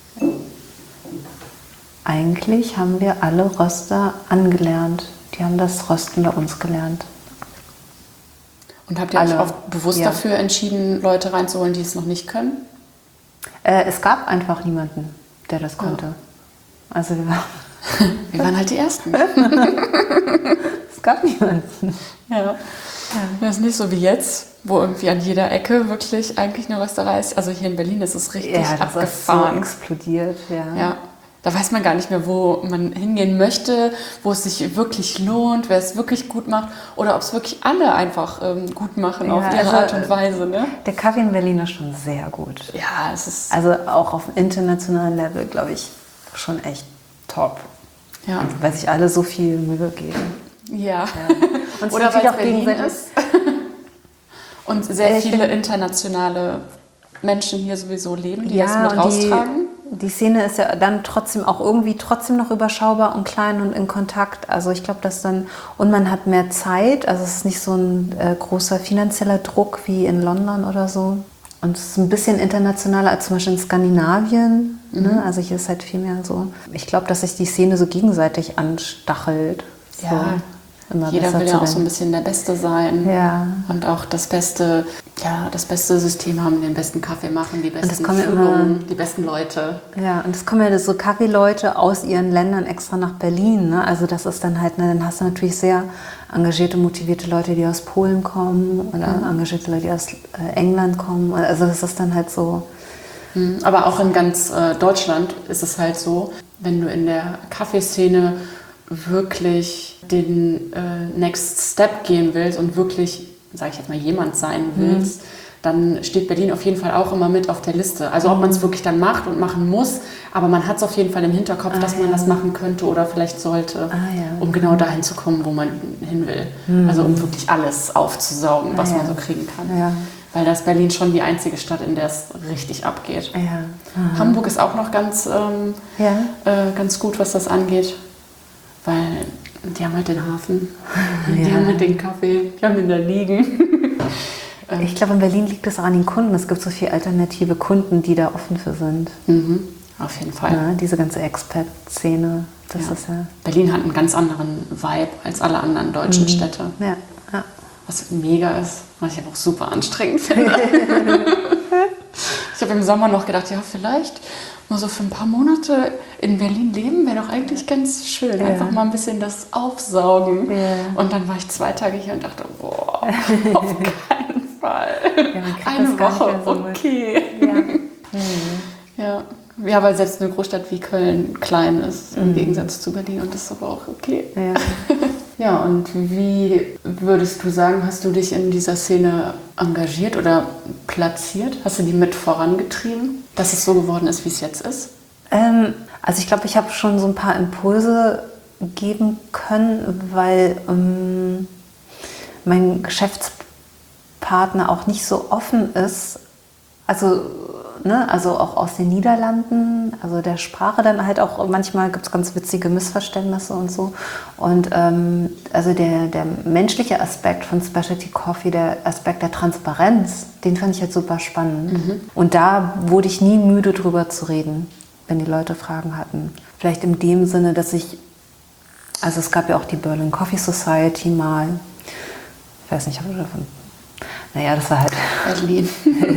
eigentlich haben wir alle Röster angelernt. Die haben das Rösten bei uns gelernt. Und habt ihr alle, euch auch bewusst ja. dafür entschieden, Leute reinzuholen, die es noch nicht können? Äh, es gab einfach niemanden, der das konnte. Ja. Also wir waren, wir waren halt die Ersten. Es gab niemanden. Ja. ja. Das ist nicht so wie jetzt, wo irgendwie an jeder Ecke wirklich eigentlich eine Rösterei ist. Also hier in Berlin ist es richtig ja, das abgefahren. Ist so explodiert, ja. ja. Da weiß man gar nicht mehr, wo man hingehen möchte, wo es sich wirklich lohnt, wer es wirklich gut macht oder ob es wirklich alle einfach ähm, gut machen ja, auf ihre also Art und Weise. Ne? Der Kaffee in Berlin ist schon sehr gut. Ja, es ist... Also auch auf internationalem Level, glaube ich, schon echt top. Ja. Also, weil sich alle so viel Mühe geben. Ja. ja. Und oder weil es auch gegenseitig ist. Und sehr viele internationale Menschen hier sowieso leben, die ja, das mit raustragen. Die, die Szene ist ja dann trotzdem auch irgendwie trotzdem noch überschaubar und klein und in Kontakt. Also ich glaube, dass dann, und man hat mehr Zeit, also es ist nicht so ein äh, großer finanzieller Druck wie in London oder so. Und es ist ein bisschen internationaler als zum Beispiel in Skandinavien. Mhm. Ne? Also hier ist halt viel mehr so. Ich glaube, dass sich die Szene so gegenseitig anstachelt. So. Ja. Immer Jeder will ja auch so ein bisschen der Beste sein ja. und auch das beste, ja, das beste System haben, den besten Kaffee machen, die besten Führungen, immer, die besten Leute. Ja, und es kommen ja so Kaffeeleute aus ihren Ländern extra nach Berlin. Ne? Also das ist dann halt, ne, dann hast du natürlich sehr engagierte, motivierte Leute, die aus Polen kommen oder mhm. engagierte Leute, die aus äh, England kommen. Also das ist dann halt so. Mhm. Aber auch in ganz äh, Deutschland ist es halt so, wenn du in der Kaffeeszene wirklich den äh, Next Step gehen willst und wirklich, sage ich jetzt mal, jemand sein willst, mhm. dann steht Berlin auf jeden Fall auch immer mit auf der Liste. Also ob man es wirklich dann macht und machen muss, aber man hat es auf jeden Fall im Hinterkopf, ah, dass man ja. das machen könnte oder vielleicht sollte, ah, ja. um genau dahin zu kommen, wo man hin will. Mhm. Also um wirklich alles aufzusaugen, ah, was ja. man so kriegen kann. Ja. Weil das Berlin schon die einzige Stadt, in der es richtig abgeht. Ja. Hamburg ist auch noch ganz, ähm, ja. äh, ganz gut, was das angeht. Weil die haben halt den Hafen, die ja. haben halt den Kaffee, die haben den da liegen. Ich glaube, in Berlin liegt es auch an den Kunden. Es gibt so viele alternative Kunden, die da offen für sind. Mhm. Auf jeden Fall. Ja, diese ganze Expat-Szene, das ja. ist ja... Berlin hat einen ganz anderen Vibe als alle anderen deutschen mhm. Städte. Ja. Ja. Was mega ist, was ich aber auch super anstrengend finde. Ich habe im Sommer noch gedacht, ja, vielleicht mal so für ein paar Monate in Berlin leben, wäre doch eigentlich ganz schön. Ja. Einfach mal ein bisschen das aufsaugen. Ja. Und dann war ich zwei Tage hier und dachte, boah, auf keinen Fall. Ja, eine Woche, so okay. Ja. Mhm. Ja. Ja, weil selbst eine Großstadt wie Köln klein ist, im mhm. Gegensatz zu Berlin. Und das ist aber auch okay. Ja. Ja, und wie würdest du sagen, hast du dich in dieser Szene engagiert oder platziert? Hast du die mit vorangetrieben, dass es so geworden ist, wie es jetzt ist? Ähm, also ich glaube, ich habe schon so ein paar Impulse geben können, weil ähm, mein Geschäftspartner auch nicht so offen ist. Also, ne, also auch aus den Niederlanden, also der Sprache dann halt auch, manchmal gibt es ganz witzige Missverständnisse und so. Und ähm, also der, der menschliche Aspekt von Specialty Coffee, der Aspekt der Transparenz, den fand ich jetzt super spannend. Mhm. Und da wurde ich nie müde drüber zu reden, wenn die Leute Fragen hatten. Vielleicht in dem Sinne, dass ich, also es gab ja auch die Berlin Coffee Society mal, ich weiß nicht, ob du davon, naja, das war halt Berlin.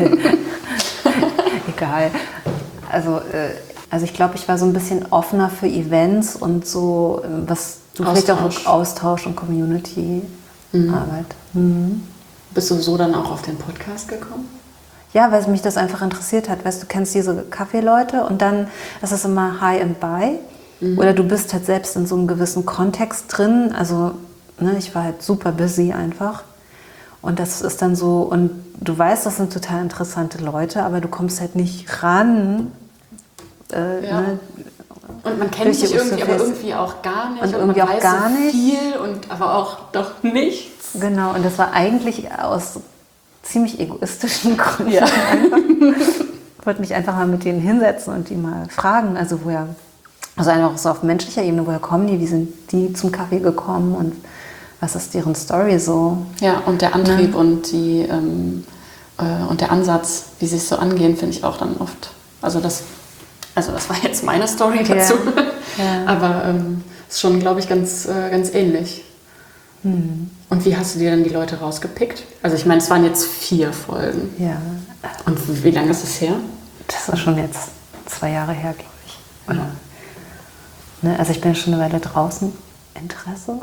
Egal. Also, äh, also ich glaube, ich war so ein bisschen offener für Events und so, was du vielleicht auch Austausch und Community-Arbeit. Mhm. Mhm. Bist du so dann auch auf den Podcast gekommen? Ja, weil mich das einfach interessiert hat. Weißt du, kennst diese Kaffeeleute und dann ist es immer High and Buy. Mhm. Oder du bist halt selbst in so einem gewissen Kontext drin. Also, ne, ich war halt super busy einfach. Und das ist dann so, und du weißt, das sind total interessante Leute, aber du kommst halt nicht ran. Äh, ja. ne? Und man kennt sich irgendwie, aber irgendwie auch gar nicht. Und, und irgendwie man auch weiß gar so nicht. viel, und, aber auch doch nichts. Genau, und das war eigentlich aus ziemlich egoistischen Gründen. Ja. Ich wollte mich einfach mal mit denen hinsetzen und die mal fragen, also woher, also einfach so auf menschlicher Ebene, woher kommen die, wie sind die zum Kaffee gekommen und was ist deren Story so? Ja, und der Antrieb, ja, und, die, ähm, äh, und der Ansatz, wie sie es so angehen, finde ich auch dann oft. Also das, also das war jetzt meine Story dazu. Ja. Ja. Aber ähm, ist schon, glaube ich, ganz, äh, ganz ähnlich. Hm. Und wie hast du dir dann die Leute rausgepickt? Also ich meine, es waren jetzt vier Folgen. Ja. Und wie lange ist es her? Das ist schon jetzt zwei Jahre her, glaube ich. Oder? Ne, also ich bin schon eine Weile draußen. Interesse?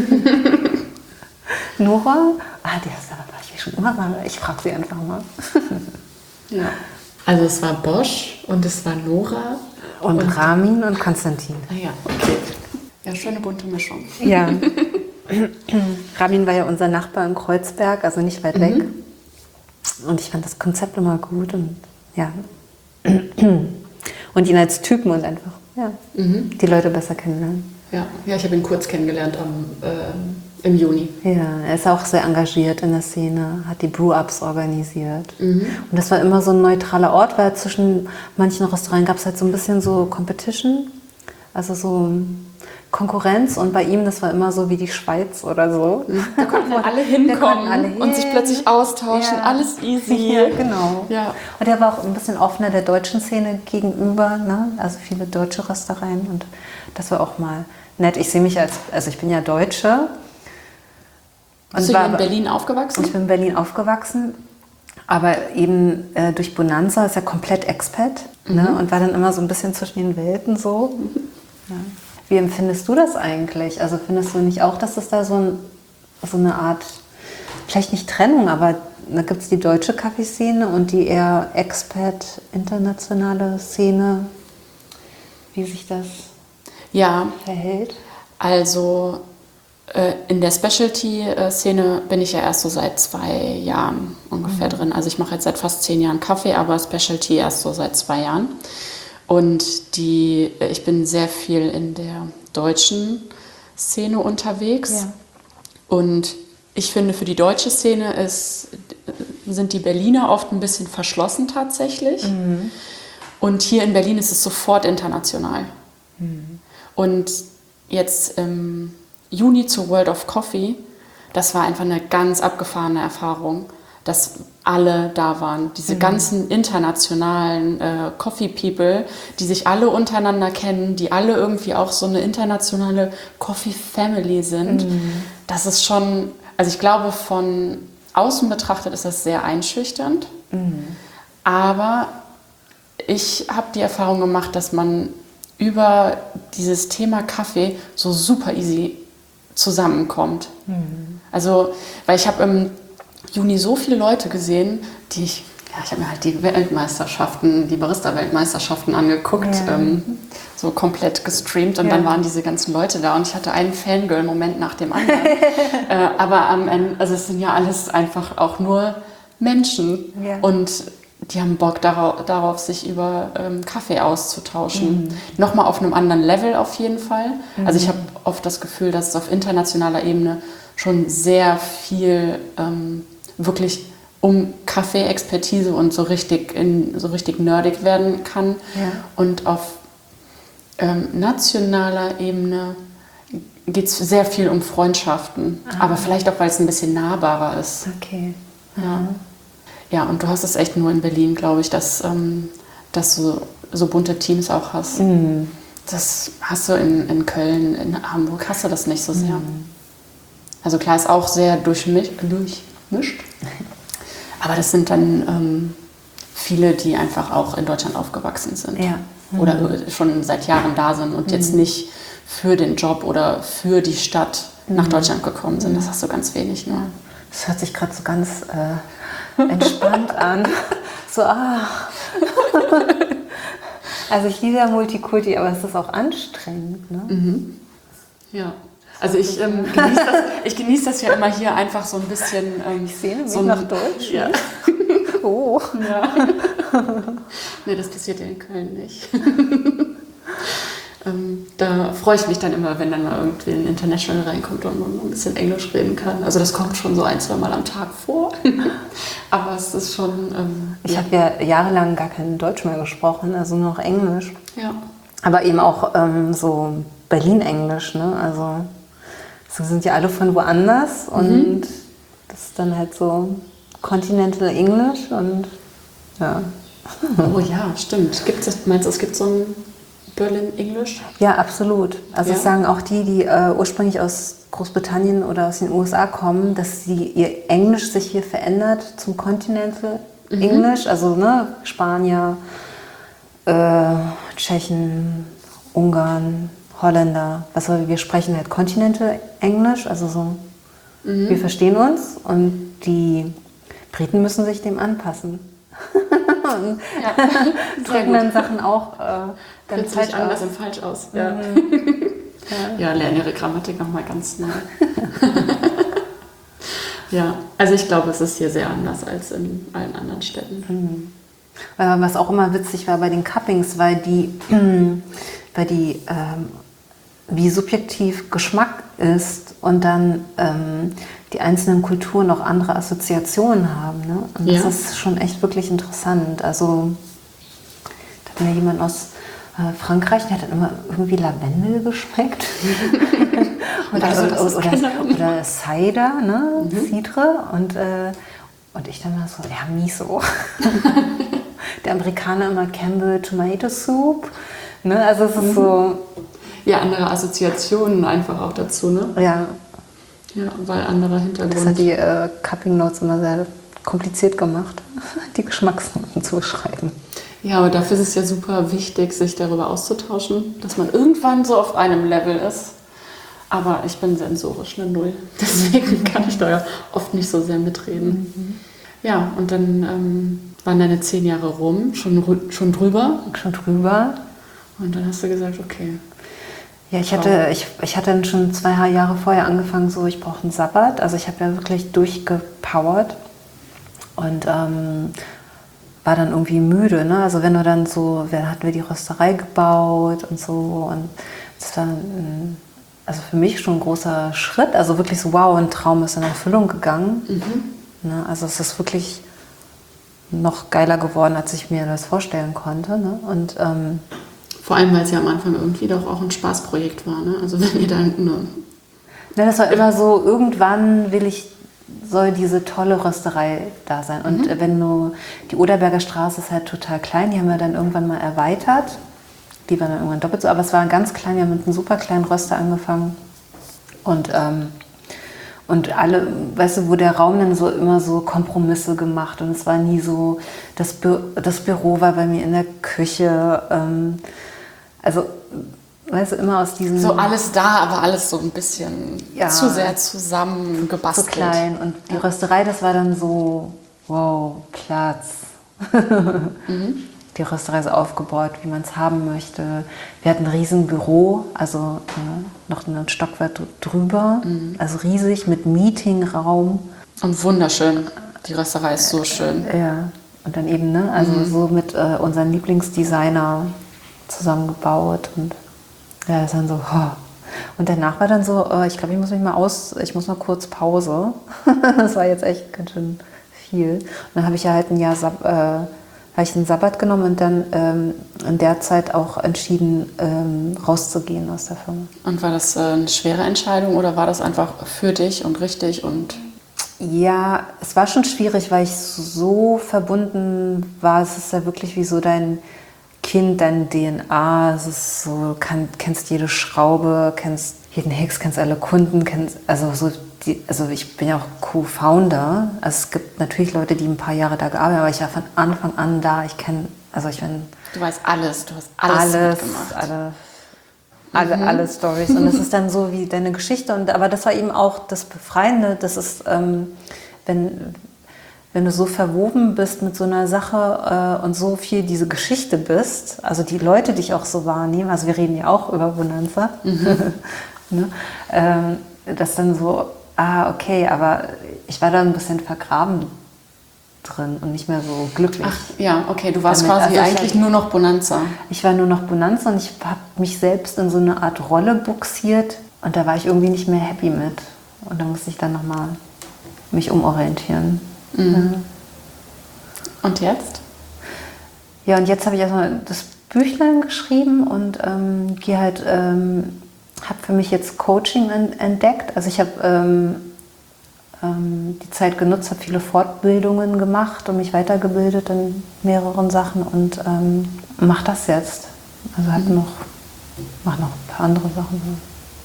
Nora? Ah, die hast du aber ich schon immer mal. Ich frage sie einfach mal. Ja. Also es war Bosch und es war Nora. Und, und Ramin und Konstantin. Ah ja, okay. Ja, schöne bunte Mischung. Ja. Ramin war ja unser Nachbar in Kreuzberg, also nicht weit weg. Mhm. Und ich fand das Konzept immer gut und ja. Und ihn als Typen und einfach, ja, mhm, die Leute besser kennenlernen. Ja, ja, ich habe ihn kurz kennengelernt am, äh, im Juni. Ja, er ist auch sehr engagiert in der Szene, hat die Brew-Ups organisiert. Mhm. Und das war immer so ein neutraler Ort, weil zwischen manchen Restaurants gab es halt so ein bisschen so Competition, also so Konkurrenz. Und bei ihm, das war immer so wie die Schweiz oder so. Da konnten alle hinkommen alle hin. Und sich plötzlich austauschen, ja, alles easy. Ja, genau. Ja. Und er war auch ein bisschen offener der deutschen Szene gegenüber, ne? Also viele deutsche Röstereien, und das war auch mal nett. Ich sehe mich als, also ich bin ja Deutsche. Bist du hier in Berlin aufgewachsen? Ich bin in Berlin aufgewachsen, aber eben äh, durch Bonanza ist ja komplett Expat, mhm, ne? Und war dann immer so ein bisschen zwischen den Welten so. Mhm. Ja. Wie empfindest du das eigentlich? Also findest du nicht auch, dass es da so, ein, so eine Art, vielleicht nicht Trennung, aber da gibt es die deutsche Kaffeeszene und die eher Expat, internationale Szene, wie sich das ja verhält? Also äh, in der Specialty-Szene bin ich ja erst so seit zwei Jahren ungefähr mhm. drin. Also ich mache jetzt seit fast zehn Jahren Kaffee, aber Specialty erst so seit zwei Jahren. Und die, ich bin sehr viel in der deutschen Szene unterwegs. Ja. Und ich finde, für die deutsche Szene ist, sind die Berliner oft ein bisschen verschlossen tatsächlich. Mhm. Und hier in Berlin ist es sofort international. Mhm. Und jetzt im Juni zu World of Coffee, das war einfach eine ganz abgefahrene Erfahrung, dass alle da waren. Diese mhm. ganzen internationalen äh, Coffee People, die sich alle untereinander kennen, die alle irgendwie auch so eine internationale Coffee Family sind. Mhm. Das ist schon, also ich glaube, von außen betrachtet ist das sehr einschüchternd. Mhm. Aber ich habe die Erfahrung gemacht, dass man über dieses Thema Kaffee so super easy zusammenkommt. Mhm. Also, weil ich habe im Juni so viele Leute gesehen, die ich, ja, ich habe mir halt die Weltmeisterschaften, die Barista-Weltmeisterschaften angeguckt, ja. ähm, so komplett gestreamt und Ja. dann waren diese ganzen Leute da und ich hatte einen Fangirl-Moment nach dem anderen. äh, aber am Ende, also es sind ja alles einfach auch nur Menschen Ja. und die haben Bock darauf, darauf sich über ähm, Kaffee auszutauschen. Mhm. Nochmal auf einem anderen Level auf jeden Fall. Mhm. Also ich habe oft das Gefühl, dass es auf internationaler Ebene schon sehr viel ähm, wirklich um Kaffee-Expertise und so richtig, in, so richtig nerdig werden kann. Ja. Und auf ähm, nationaler Ebene geht es sehr viel um Freundschaften. Ah. Aber vielleicht auch, weil es ein bisschen nahbarer ist. Okay. Ja. Ja, und du hast es echt nur in Berlin, glaube ich, dass, ähm, dass du so bunte Teams auch hast. Mhm. Das hast du in, in Köln, in Hamburg hast du das nicht so sehr. Mhm. Also klar, ist auch sehr durchmischt, durchmischt. Aber das sind dann ähm, viele, die einfach auch in Deutschland aufgewachsen sind. Ja. Mhm. Oder schon seit Jahren da sind und mhm. jetzt nicht für den Job oder für die Stadt mhm. nach Deutschland gekommen sind. Das hast du ganz wenig nur. Das hört sich gerade so ganz äh, entspannt an. So, ah. Also ich liebe ja Multikulti, aber es ist auch anstrengend. Ne? Mhm. Ja. Also ich, ähm, genieße das, ich genieße das ja immer hier einfach so ein bisschen... Ähm, ich sehne mich so nach Deutsch. Ja. Oh. Ja. Nee, das passiert ja in Köln nicht. ähm, da freue ich mich dann immer, wenn dann mal irgendwie ein International reinkommt und man ein bisschen Englisch reden kann. Also das kommt schon so ein, zwei Mal am Tag vor. Aber es ist schon... Ähm, ich ja. habe ja jahrelang gar kein Deutsch mehr gesprochen, also nur noch Englisch. Ja. Aber eben auch ähm, so Berlin-Englisch, ne? Also so sind ja alle von woanders und mhm. das ist dann halt so Continental English und ja. Oh ja, stimmt. Gibt's das, meinst du, es gibt so ein Berlin English? Ja, absolut. Also ja. das sagen auch die, die äh, ursprünglich aus Großbritannien oder aus den U S A kommen, dass sie ihr Englisch sich hier verändert zum Continental mhm. English, also ne, Spanier, äh, Tschechen, Ungarn, Holländer, was wir sprechen halt Continental Englisch, also so, mhm. wir verstehen uns und die Briten müssen sich dem anpassen. und ja, drücken dann Sachen auch äh, dann Hört falsch sich aus. anders und falsch aus. Ja, mhm. ja. ja lernen ihre Grammatik nochmal ganz neu. Ja, also ich glaube, es ist hier sehr anders als in allen anderen Städten. Mhm. Was auch immer witzig war bei den Cuppings, weil die, weil die ähm, wie subjektiv Geschmack ist und dann ähm, die einzelnen Kulturen auch andere Assoziationen haben. Ne? Und ja. das ist schon echt wirklich interessant. Also da hat mir jemand aus äh, Frankreich, der hat dann immer irgendwie Lavendel geschmeckt. oder, also, oder, oder, oder, oder Cider, ne? Mhm. Cidre. Und, äh, und ich dann mal so, ja, Miso. Der Amerikaner immer Campbell Tomato Soup. Ne? Also es ist mhm. so... Ja, andere Assoziationen einfach auch dazu, ne? Ja. Ja, weil anderer Hintergrund. Das hat die äh, Cupping Notes immer sehr kompliziert gemacht, die Geschmacksnoten zu beschreiben. Ja, aber dafür ist es ja super wichtig, sich darüber auszutauschen, dass man irgendwann so auf einem Level ist. Aber ich bin sensorisch eine Null. Deswegen kann ich da ja oft nicht so sehr mitreden. Mhm. Ja, und dann ähm, waren deine zehn Jahre rum, schon, schon drüber. Schon drüber. Und dann hast du gesagt, okay. Ja, ich hatte, ich, ich hatte dann schon zwei Jahre vorher angefangen, so ich brauche einen Sabbat. Also ich habe ja wirklich durchgepowert und ähm, war dann irgendwie müde. Ne? Also wenn du dann so, dann hatten wir die Rösterei gebaut und so. Und das war also für mich schon ein großer Schritt. Also wirklich so, wow, ein Traum ist in Erfüllung gegangen. Mhm. Ne? Also es ist wirklich noch geiler geworden, als ich mir das vorstellen konnte. Ne? Und ähm, vor allem, weil es ja am Anfang irgendwie doch auch ein Spaßprojekt war, ne? Also wenn ihr dann nur... Ja, das war immer so, irgendwann will ich, soll diese tolle Rösterei da sein. Und mhm. wenn du, die Oderberger Straße ist halt total klein, die haben wir dann irgendwann mal erweitert. Die waren dann irgendwann doppelt so, aber es war ganz klein, wir haben mit einem super kleinen Röster angefangen. Und, ähm, und alle, weißt du, wo der Raum dann so immer so Kompromisse gemacht und es war nie so, das, Bü das Büro war bei mir in der Küche, ähm, also, weißt du, immer aus diesem... So alles da, aber alles so ein bisschen ja, zu sehr zusammengebastelt. So klein. Und die ja. Rösterei, das war dann so, wow, Platz. mhm. die Rösterei so aufgebaut, wie man es haben möchte. Wir hatten ein riesen Büro, also äh, noch ein Stockwerk drüber, mhm. also riesig mit Meetingraum. Und wunderschön. Die Rösterei ist so schön. Äh, ja, und dann eben, ne, also mhm. so mit äh, unseren Lieblingsdesigner zusammengebaut und ja, das dann so, oh. Und danach war dann so, oh, ich glaube, ich muss mich mal aus, ich muss mal kurz Pause. Das war jetzt echt ganz schön viel. Und dann habe ich ja halt ein Jahr Sab- äh, habe ich einen Sabbat genommen und dann ähm, in der Zeit auch entschieden, ähm, rauszugehen aus der Firma. Und war das äh, eine schwere Entscheidung oder war das einfach für dich und richtig? Und ja, es war schon schwierig, weil ich so verbunden war. Es ist ja wirklich wie so dein Kind, deine D N A. Es ist so, kann, kennst jede Schraube, kennst jeden Hex, kennst alle Kunden, kennst, also so die, also ich bin ja auch Co-Founder. Also es gibt natürlich Leute, die ein paar Jahre da gearbeitet haben, aber ich war von Anfang an da. Ich kenne, also ich bin... Du weißt alles, du hast alles, alles mitgemacht. Alle, alle, mhm. alle Storys. Und es ist dann so wie deine Geschichte. Und, aber das war eben auch das Befreiende. Das ist, ähm, wenn, wenn du so verwoben bist mit so einer Sache äh, und so viel diese Geschichte bist, also die Leute dich auch so wahrnehmen, also wir reden ja auch über Bonanza, mhm. ne? ähm, das dann so, ah, okay, aber ich war da ein bisschen vergraben drin und nicht mehr so glücklich. Ach ja, okay, du warst damit. quasi Also eigentlich war, nur noch Bonanza. Ich war nur noch Bonanza und ich habe mich selbst in so eine Art Rolle buxiert und da war ich irgendwie nicht mehr happy mit. Und da musste ich dann nochmal mich umorientieren. Mhm. Ja. Und jetzt? Ja, und jetzt habe ich erstmal das Büchlein geschrieben und ähm, gehe halt... Ähm, habe für mich jetzt Coaching entdeckt. Also ich habe ähm, ähm, die Zeit genutzt, habe viele Fortbildungen gemacht und mich weitergebildet in mehreren Sachen und ähm, mache das jetzt. Also halt mhm. noch, mache noch ein paar andere Sachen.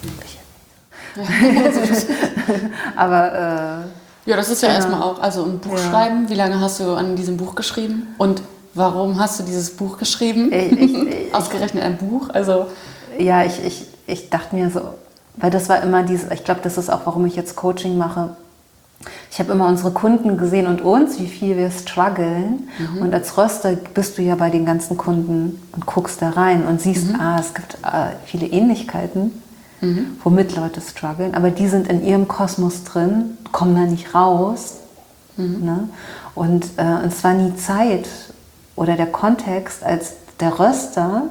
Aber äh, ja, das ist ja genau. erstmal auch, also ein Buch ja. schreiben. Wie lange hast du an diesem Buch geschrieben? Und warum hast du dieses Buch geschrieben? Ich, ich, ich, Ausgerechnet ein Buch? Also ja, ich, ich, ich dachte mir so, weil das war immer dieses, ich glaube, das ist auch, warum ich jetzt Coaching mache. Ich habe immer unsere Kunden gesehen und uns, wie viel wir strugglen. Mhm. Und als Röster bist du ja bei den ganzen Kunden und guckst da rein und siehst, mhm. ah, es gibt äh, viele Ähnlichkeiten, mhm. womit Leute strugglen. Aber die sind in ihrem Kosmos drin, kommen da nicht raus. Mhm. Ne? Und äh, es war nie Zeit oder der Kontext, als der Röster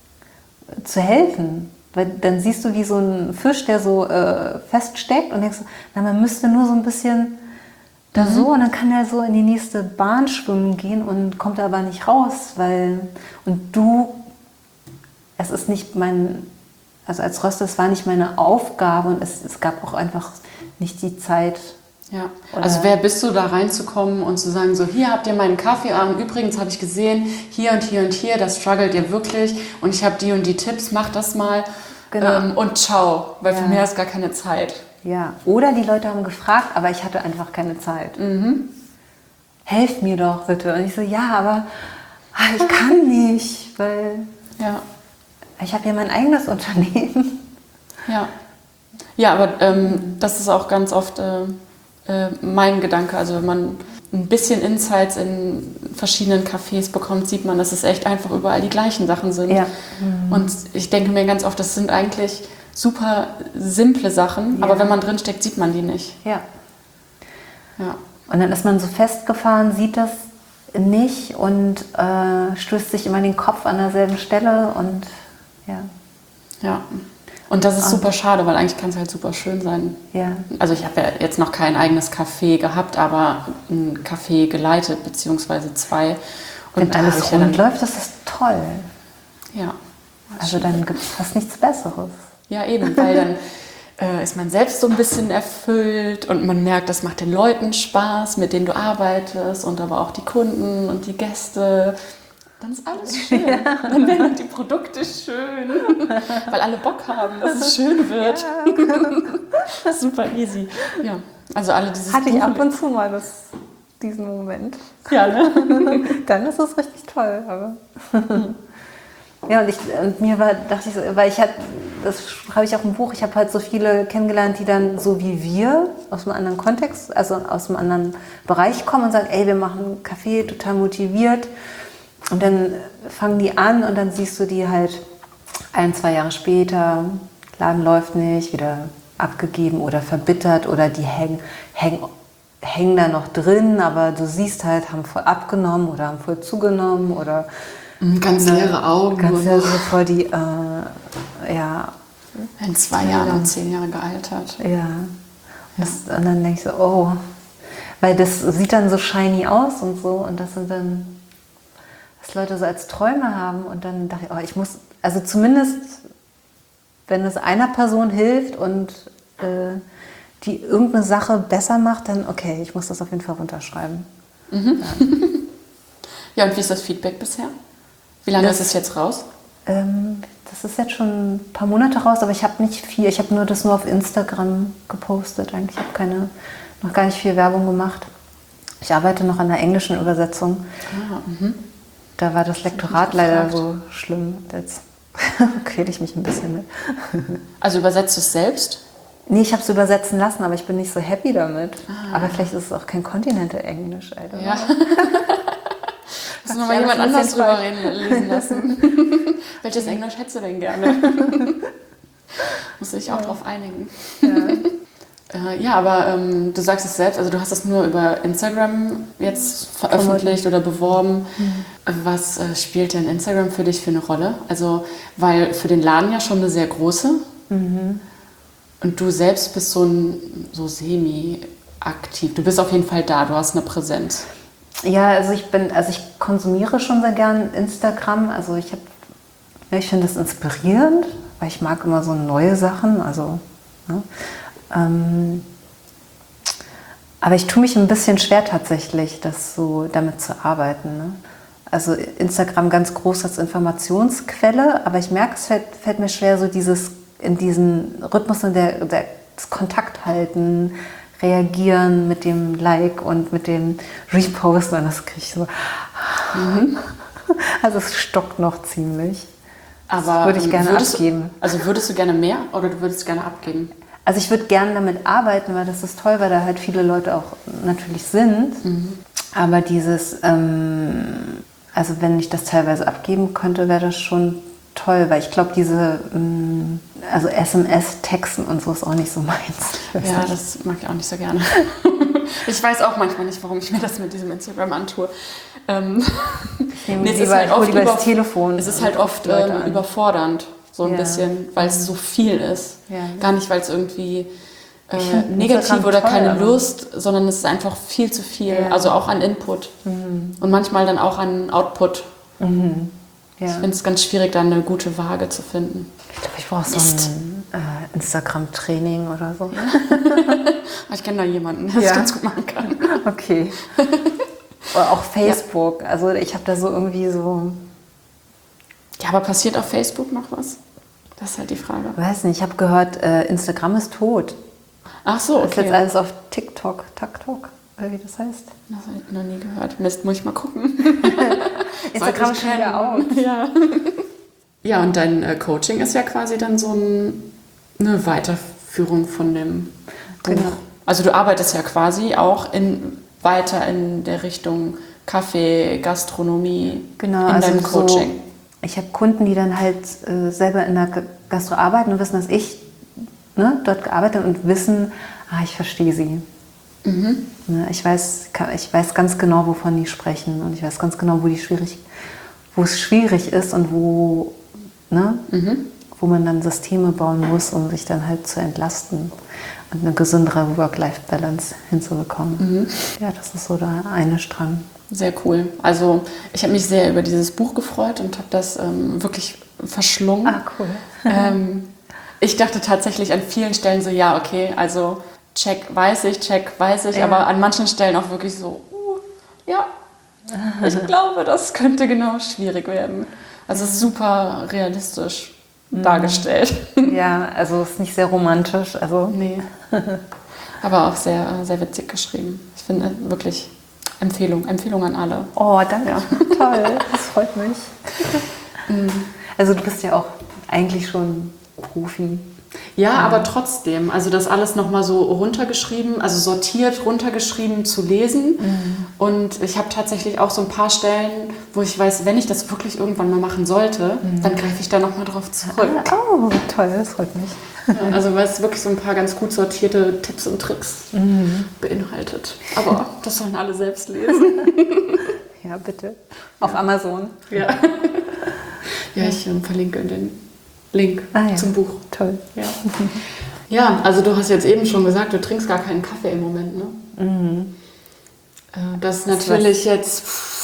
zu helfen. Weil dann siehst du wie so ein Fisch, der so äh, feststeckt und denkst, na, man müsste nur so ein bisschen da mhm. so und dann kann er so in die nächste Bahn schwimmen gehen und kommt aber nicht raus, weil und du, es ist nicht mein, also als Röster, es war nicht meine Aufgabe und es, es gab auch einfach nicht die Zeit. Ja, also wer bist du, da reinzukommen und zu sagen, so hier habt ihr meinen Kaffee, ähm, übrigens habe ich gesehen, hier und hier und hier, das struggelt ihr wirklich und ich habe die und die Tipps, mach das mal genau. ähm, und ciao, weil ja. für mehr ist gar keine Zeit. Ja, oder die Leute haben gefragt, aber ich hatte einfach keine Zeit. Mhm. Helft mir doch bitte. Und ich so, ja, aber ich kann nicht, weil ja. ich habe ja mein eigenes Unternehmen. Ja, ja aber ähm, das ist auch ganz oft... Äh, mein Gedanke, also wenn man ein bisschen Insights in verschiedenen Cafés bekommt, sieht man, dass es echt einfach überall die gleichen Sachen sind. Ja. Mhm. Und ich denke mir ganz oft, das sind eigentlich super simple Sachen, ja. aber wenn man drin steckt, sieht man die nicht. Ja. Ja. Und dann ist man so festgefahren, sieht das nicht und äh, stößt sich immer den Kopf an derselben Stelle und ja. Ja. Und das ist super schade, weil eigentlich kann es halt super schön sein. Ja. Also ich habe ja jetzt noch kein eigenes Café gehabt, aber ein Café geleitet, beziehungsweise zwei. Und wenn alles rund ja läuft, das ist toll. Ja. Also dann gibt es fast nichts Besseres. Ja, eben, weil dann äh, ist man selbst so ein bisschen erfüllt und man merkt, das macht den Leuten Spaß, mit denen du arbeitest und aber auch die Kunden und die Gäste. Dann ist alles schön. Ja. Dann werden die Produkte schön, weil alle Bock haben, dass es schön wird. Ja. Super easy. Ja, also alle dieses Hatte ich ab und zu mal das, diesen Moment. Ja, ne? Dann ist es richtig toll. Aber ja, und, ich, und mir war, dachte ich so, weil ich hatte, das schreibe ich auch im Buch, ich habe halt so viele kennengelernt, die dann so wie wir aus einem anderen Kontext, also aus einem anderen Bereich kommen und sagen, ey, wir machen Kaffee, total motiviert. Und dann fangen die an und dann siehst du die halt ein, zwei Jahre später, Laden läuft nicht, wieder abgegeben oder verbittert oder die hängen, hängen, hängen da noch drin, aber du siehst halt, haben voll abgenommen oder haben voll zugenommen oder ganz leere Augen. Ganz leere, so voll die, äh, ja. In zwei Jahren und zehn Jahre gealtert. Ja. Und, das, und dann denke ich so, oh, weil das sieht dann so shiny aus und so und das sind dann, was Leute so als Träume haben und dann dachte ich, oh, ich muss, also zumindest, wenn es einer Person hilft und äh, die irgendeine Sache besser macht, dann okay, ich muss das auf jeden Fall runterschreiben. Mhm. Ja. Ja, und wie ist das Feedback bisher? Wie lange das, ist es jetzt raus? Ähm, das ist jetzt schon ein paar Monate raus, aber ich habe nicht viel. Ich habe nur das nur auf Instagram gepostet. Eigentlich habe ich keine, noch gar nicht viel Werbung gemacht. Ich arbeite noch an der englischen Übersetzung. Ah, mhm. Da war das Lektorat leider so schlimm. Jetzt quäle ich mich ein bisschen mit. Also übersetzt du es selbst? Nee, ich habe es übersetzen lassen, aber ich bin nicht so happy damit. Ah. Aber vielleicht ist es auch kein Continental-Englisch, Alter. Ja. Muss noch mal jemand anders drüber reden, lesen lassen. Welches Englisch hättest du denn gerne? Muss ich auch ja. drauf einigen. Ja, äh, ja aber ähm, du sagst es selbst, also du hast es nur über Instagram jetzt veröffentlicht oder beworben. Mhm. Was äh, spielt denn Instagram für dich für eine Rolle? Also, weil für den Laden ja schon eine sehr große. Mhm. Und du selbst bist so, ein, so semi-aktiv. Du bist auf jeden Fall da, du hast eine Präsenz. Ja, also ich bin, also ich konsumiere schon sehr gern Instagram. Also ich habe, ich finde das inspirierend, weil ich mag immer so neue Sachen. Also, ne? ähm, aber ich tue mich ein bisschen schwer tatsächlich, das so damit zu arbeiten. Ne? Also Instagram ganz groß als Informationsquelle, aber ich merke, es fällt, fällt mir schwer, so dieses in diesen Rhythmus und der, der das Kontakt halten, reagieren mit dem Like und mit dem Reposten und das kriege ich so. Mhm. Also es stockt noch ziemlich. Aber das würde ich gerne würdest abgeben. Du, also würdest du gerne mehr oder du würdest gerne abgeben? Also ich würde gerne damit arbeiten, weil das ist toll, weil da halt viele Leute auch natürlich sind. Mhm. Aber dieses, ähm, also wenn ich das teilweise abgeben könnte, wäre das schon toll, weil ich glaube, diese also S M S-Texten und so ist auch nicht so meins. Ja, das mag ich auch nicht so gerne. Ich weiß auch manchmal nicht, warum ich mir das mit diesem Instagram antue. Ähm, ich nehme nee, lieber, halt oft lieber das Telefon. Es ist halt oft ähm, überfordernd, so ein ja. bisschen, weil es so viel ist. Ja. Gar nicht, weil es irgendwie äh, negativ oder toll, keine Lust, sondern es ist einfach viel zu viel. Ja. Also auch an Input mhm. und manchmal dann auch an Output. Mhm. Ja. Ich finde es ganz schwierig, da eine gute Waage zu finden. Ich glaube, ich brauche so ein äh, Instagram-Training oder so. Ich kenne da jemanden, der ja. das ganz gut machen kann. Okay. Oder auch Facebook. Ja. Also ich habe da so irgendwie so... Ja, aber passiert auf Facebook noch was? Das ist halt die Frage. Ich weiß nicht, ich habe gehört, äh, Instagram ist tot. Ach so, okay. Das ist jetzt alles auf TikTok, TikTok, wie das heißt. Das habe ich noch nie gehört. Mist, muss ich mal gucken. Instagram ist schon wieder out. Ja. Ja, und dein äh, Coaching ist ja quasi dann so ein, eine Weiterführung von dem Buch. Genau. Also du arbeitest ja quasi auch in, weiter in der Richtung Kaffee, Gastronomie genau, in also deinem Coaching. So, ich habe Kunden, die dann halt äh, selber in der Gastro arbeiten und wissen, dass ich ne, dort gearbeitet habe und wissen, ah, ich verstehe sie. Mhm. Ne, ich weiß, ich weiß ganz genau, wovon die sprechen und ich weiß ganz genau, wo die schwierig, wo es schwierig ist und wo, ne, mhm. wo man dann Systeme bauen muss, um sich dann halt zu entlasten und eine gesündere Work-Life-Balance hinzubekommen. Mhm. Ja, das ist so der eine Strang. Sehr cool. Also ich habe mich sehr über dieses Buch gefreut und habe das ähm, wirklich verschlungen. Ah, cool. ähm, ich dachte tatsächlich an vielen Stellen so, ja, okay, also check, weiß ich, check, weiß ich, ja. aber an manchen Stellen auch wirklich so, uh, ja, ich glaube, das könnte genau schwierig werden. Also es ist super realistisch mhm. dargestellt. Ja, also es ist nicht sehr romantisch. Also nee. Aber auch sehr, sehr witzig geschrieben. Ich finde wirklich Empfehlung, Empfehlung an alle. Oh, danke. Ja. Toll, das freut mich. Also du bist ja auch eigentlich schon Profi. Ja, aber trotzdem, also das alles nochmal so runtergeschrieben, also sortiert runtergeschrieben zu lesen. Mhm. Und ich habe tatsächlich auch so ein paar Stellen, wo ich weiß, wenn ich das wirklich irgendwann mal machen sollte, mhm. dann greife ich da nochmal drauf zurück. Oh, toll, das freut mich. Ja, also weil es wirklich so ein paar ganz gut sortierte Tipps und Tricks mhm. beinhaltet. Aber das sollen alle selbst lesen. Ja, bitte. Auf ja. Amazon. Ja, ja ich ähm, verlinke den Link ah, ja. zum Buch. Toll. Ja. Ja, also du hast jetzt eben schon gesagt, du trinkst gar keinen Kaffee im Moment, ne? Mhm. Äh, das ist natürlich jetzt...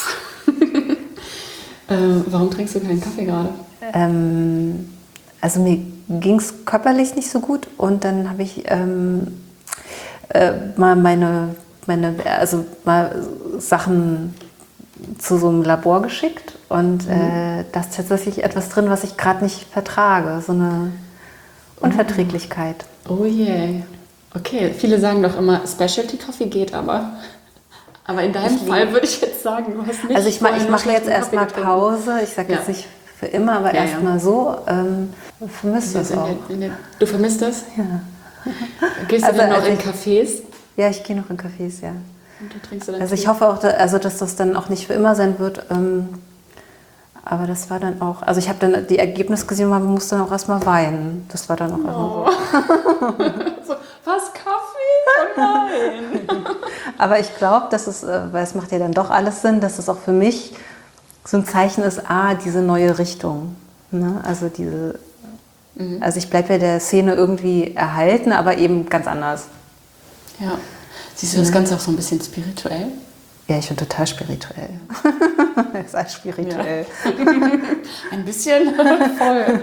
äh, warum trinkst du keinen Kaffee gerade? Ähm, also mir ging es körperlich nicht so gut und dann habe ich ähm, äh, mal meine, meine also mal Sachen zu so einem Labor geschickt und mhm. äh, da ist tatsächlich etwas drin, was ich gerade nicht vertrage, so eine Unverträglichkeit. Oh je. Yeah. Okay, viele sagen doch immer, Specialty Coffee geht aber. Aber in deinem ich Fall würde ich jetzt sagen, du hast nicht... Also ich, ma, ich mache jetzt erstmal Pause, ich sage ja. jetzt nicht für immer, aber ja, erstmal ja. so. Ähm, vermisst du es auch. Der, der, du vermisst das? Ja. Gehst du also, dann noch also in Cafés? Ja, ich gehe noch in Cafés, ja. Und du trinkst du dann also ich hoffe auch, also dass das dann auch nicht für immer sein wird. Ähm, aber das war dann auch, also ich habe dann die Ergebnisse gesehen, man musste dann auch erstmal weinen. Das war dann auch oh. so. Was, Kaffee? Oh nein! Aber ich glaube, dass es, weil es macht ja dann doch alles Sinn, dass es auch für mich so ein Zeichen ist, ah, diese neue Richtung. Ne? Also diese, mhm. also ich bleibe ja der Szene irgendwie erhalten, aber eben ganz anders. Ja. Siehst du das Ganze auch so ein bisschen spirituell? Ja, ich bin total spirituell. Es ist alles spirituell. Ja. Ein bisschen voll.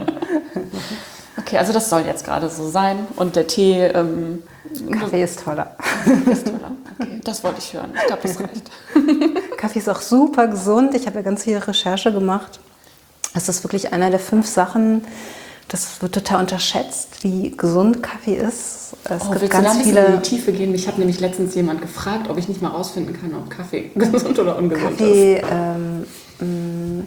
Okay, also das soll jetzt gerade so sein. Und der Tee... Ähm, Kaffee ist toller. Ist toller. Okay, das wollte ich hören. Ich glaube, das reicht. Kaffee ist auch super gesund. Ich habe ja ganz viel Recherche gemacht. Es ist wirklich einer der fünf Sachen, das wird total unterschätzt, wie gesund Kaffee ist. Es oh, gibt willst ganz du da ein bisschen viele in die Tiefe gehen? Mich hat nämlich letztens jemand gefragt, ob ich nicht mal rausfinden kann, ob Kaffee gesund oder ungesund Kaffee, ist. Ähm,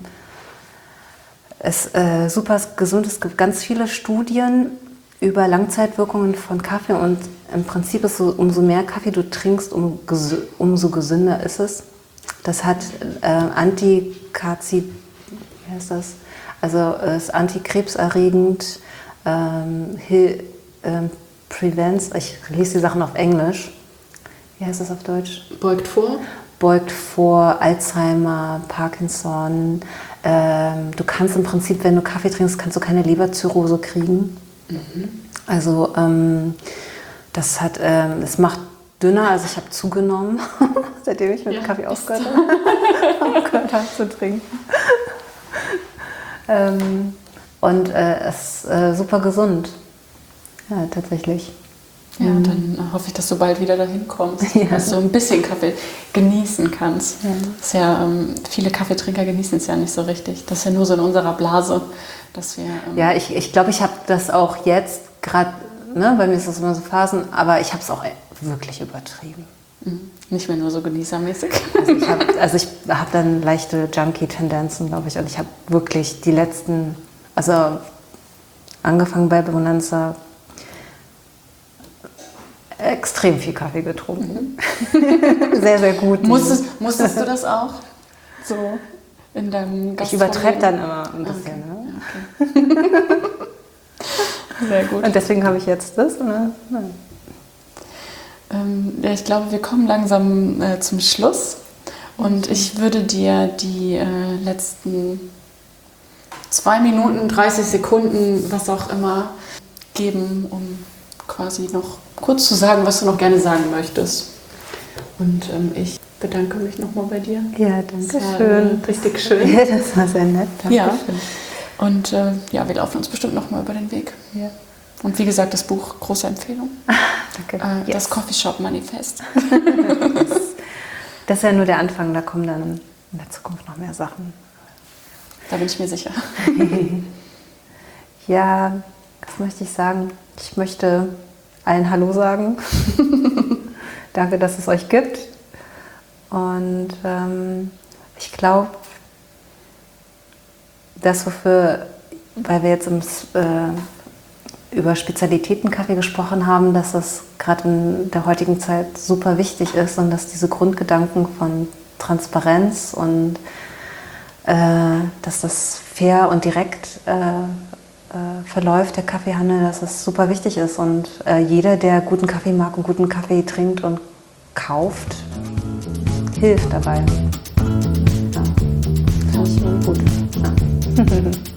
ist äh, super gesund. Es gibt ganz viele Studien über Langzeitwirkungen von Kaffee und im Prinzip ist so, umso mehr Kaffee du trinkst, um, umso gesünder ist es. Das hat äh, Antikarzid, wie heißt das? Also es ist antikrebserregend, ähm, Hill, ähm, prevents, ich lese die Sachen auf Englisch. Wie heißt das auf Deutsch? Beugt vor? Beugt vor Alzheimer, Parkinson. Ähm, du kannst im Prinzip, wenn du Kaffee trinkst, kannst du keine Leberzirrhose kriegen. Mhm. Also ähm, das hat, ähm, das macht dünner, also ich habe zugenommen, seitdem ich mit ja, Kaffee aufgehört habe zu trinken. ähm, und äh, es ist äh, super gesund. Ja, tatsächlich. Ja, und dann hoffe ich, dass du bald wieder dahin kommst, ja. dass du ein bisschen Kaffee genießen kannst. Ja. Das ist ja, ähm, viele Kaffeetrinker genießen es ja nicht so richtig. Das ist ja nur so in unserer Blase, dass wir... Ähm ja, ich glaube, ich, glaub, ich habe das auch jetzt gerade, ne, bei mir ist das immer so Phasen, aber ich habe es auch wirklich übertrieben. Mhm. Nicht mehr nur so genießermäßig. Also ich habe also ich hab dann leichte Junkie-Tendenzen, glaube ich, und ich habe wirklich die letzten, also angefangen bei Bonanza, extrem viel Kaffee getrunken. Mhm. Sehr, sehr gut. Musstest, musstest du das auch? So in deinem Ich übertreibe dann immer ein bisschen. Okay. Ne? Okay. Sehr gut. Und deswegen habe ich jetzt das. Ne? Ähm, ja, ich glaube, wir kommen langsam äh, zum Schluss. Und ich würde dir die äh, letzten zwei Minuten, dreißig Sekunden, was auch immer, geben, um quasi noch kurz zu sagen, was du noch gerne sagen möchtest. Und ähm, ich bedanke mich nochmal bei dir. Ja, danke schön. Äh, richtig schön. Ja, das war sehr nett. Danke ja. schön. Und äh, ja, wir laufen uns bestimmt nochmal über den Weg. Ja. Und wie gesagt, das Buch, große Empfehlung. Danke. Äh, yes. Das Coffeeshop Manifest. Das ist ja nur der Anfang, da kommen dann in der Zukunft noch mehr Sachen. Da bin ich mir sicher. Ja, was möchte ich sagen? Ich möchte allen Hallo sagen. Danke, dass es euch gibt. Und ähm, ich glaube, das wofür, weil wir jetzt im, äh, über Spezialitätenkaffee gesprochen haben, dass das gerade in der heutigen Zeit super wichtig ist und dass diese Grundgedanken von Transparenz und äh, dass das fair und direkt äh, äh, verläuft, der Kaffeehandel, dass das super wichtig ist. Und äh, jeder, der guten Kaffee mag und guten Kaffee trinkt und kauft, hilft dabei. Ja, fand ich gut. Ja.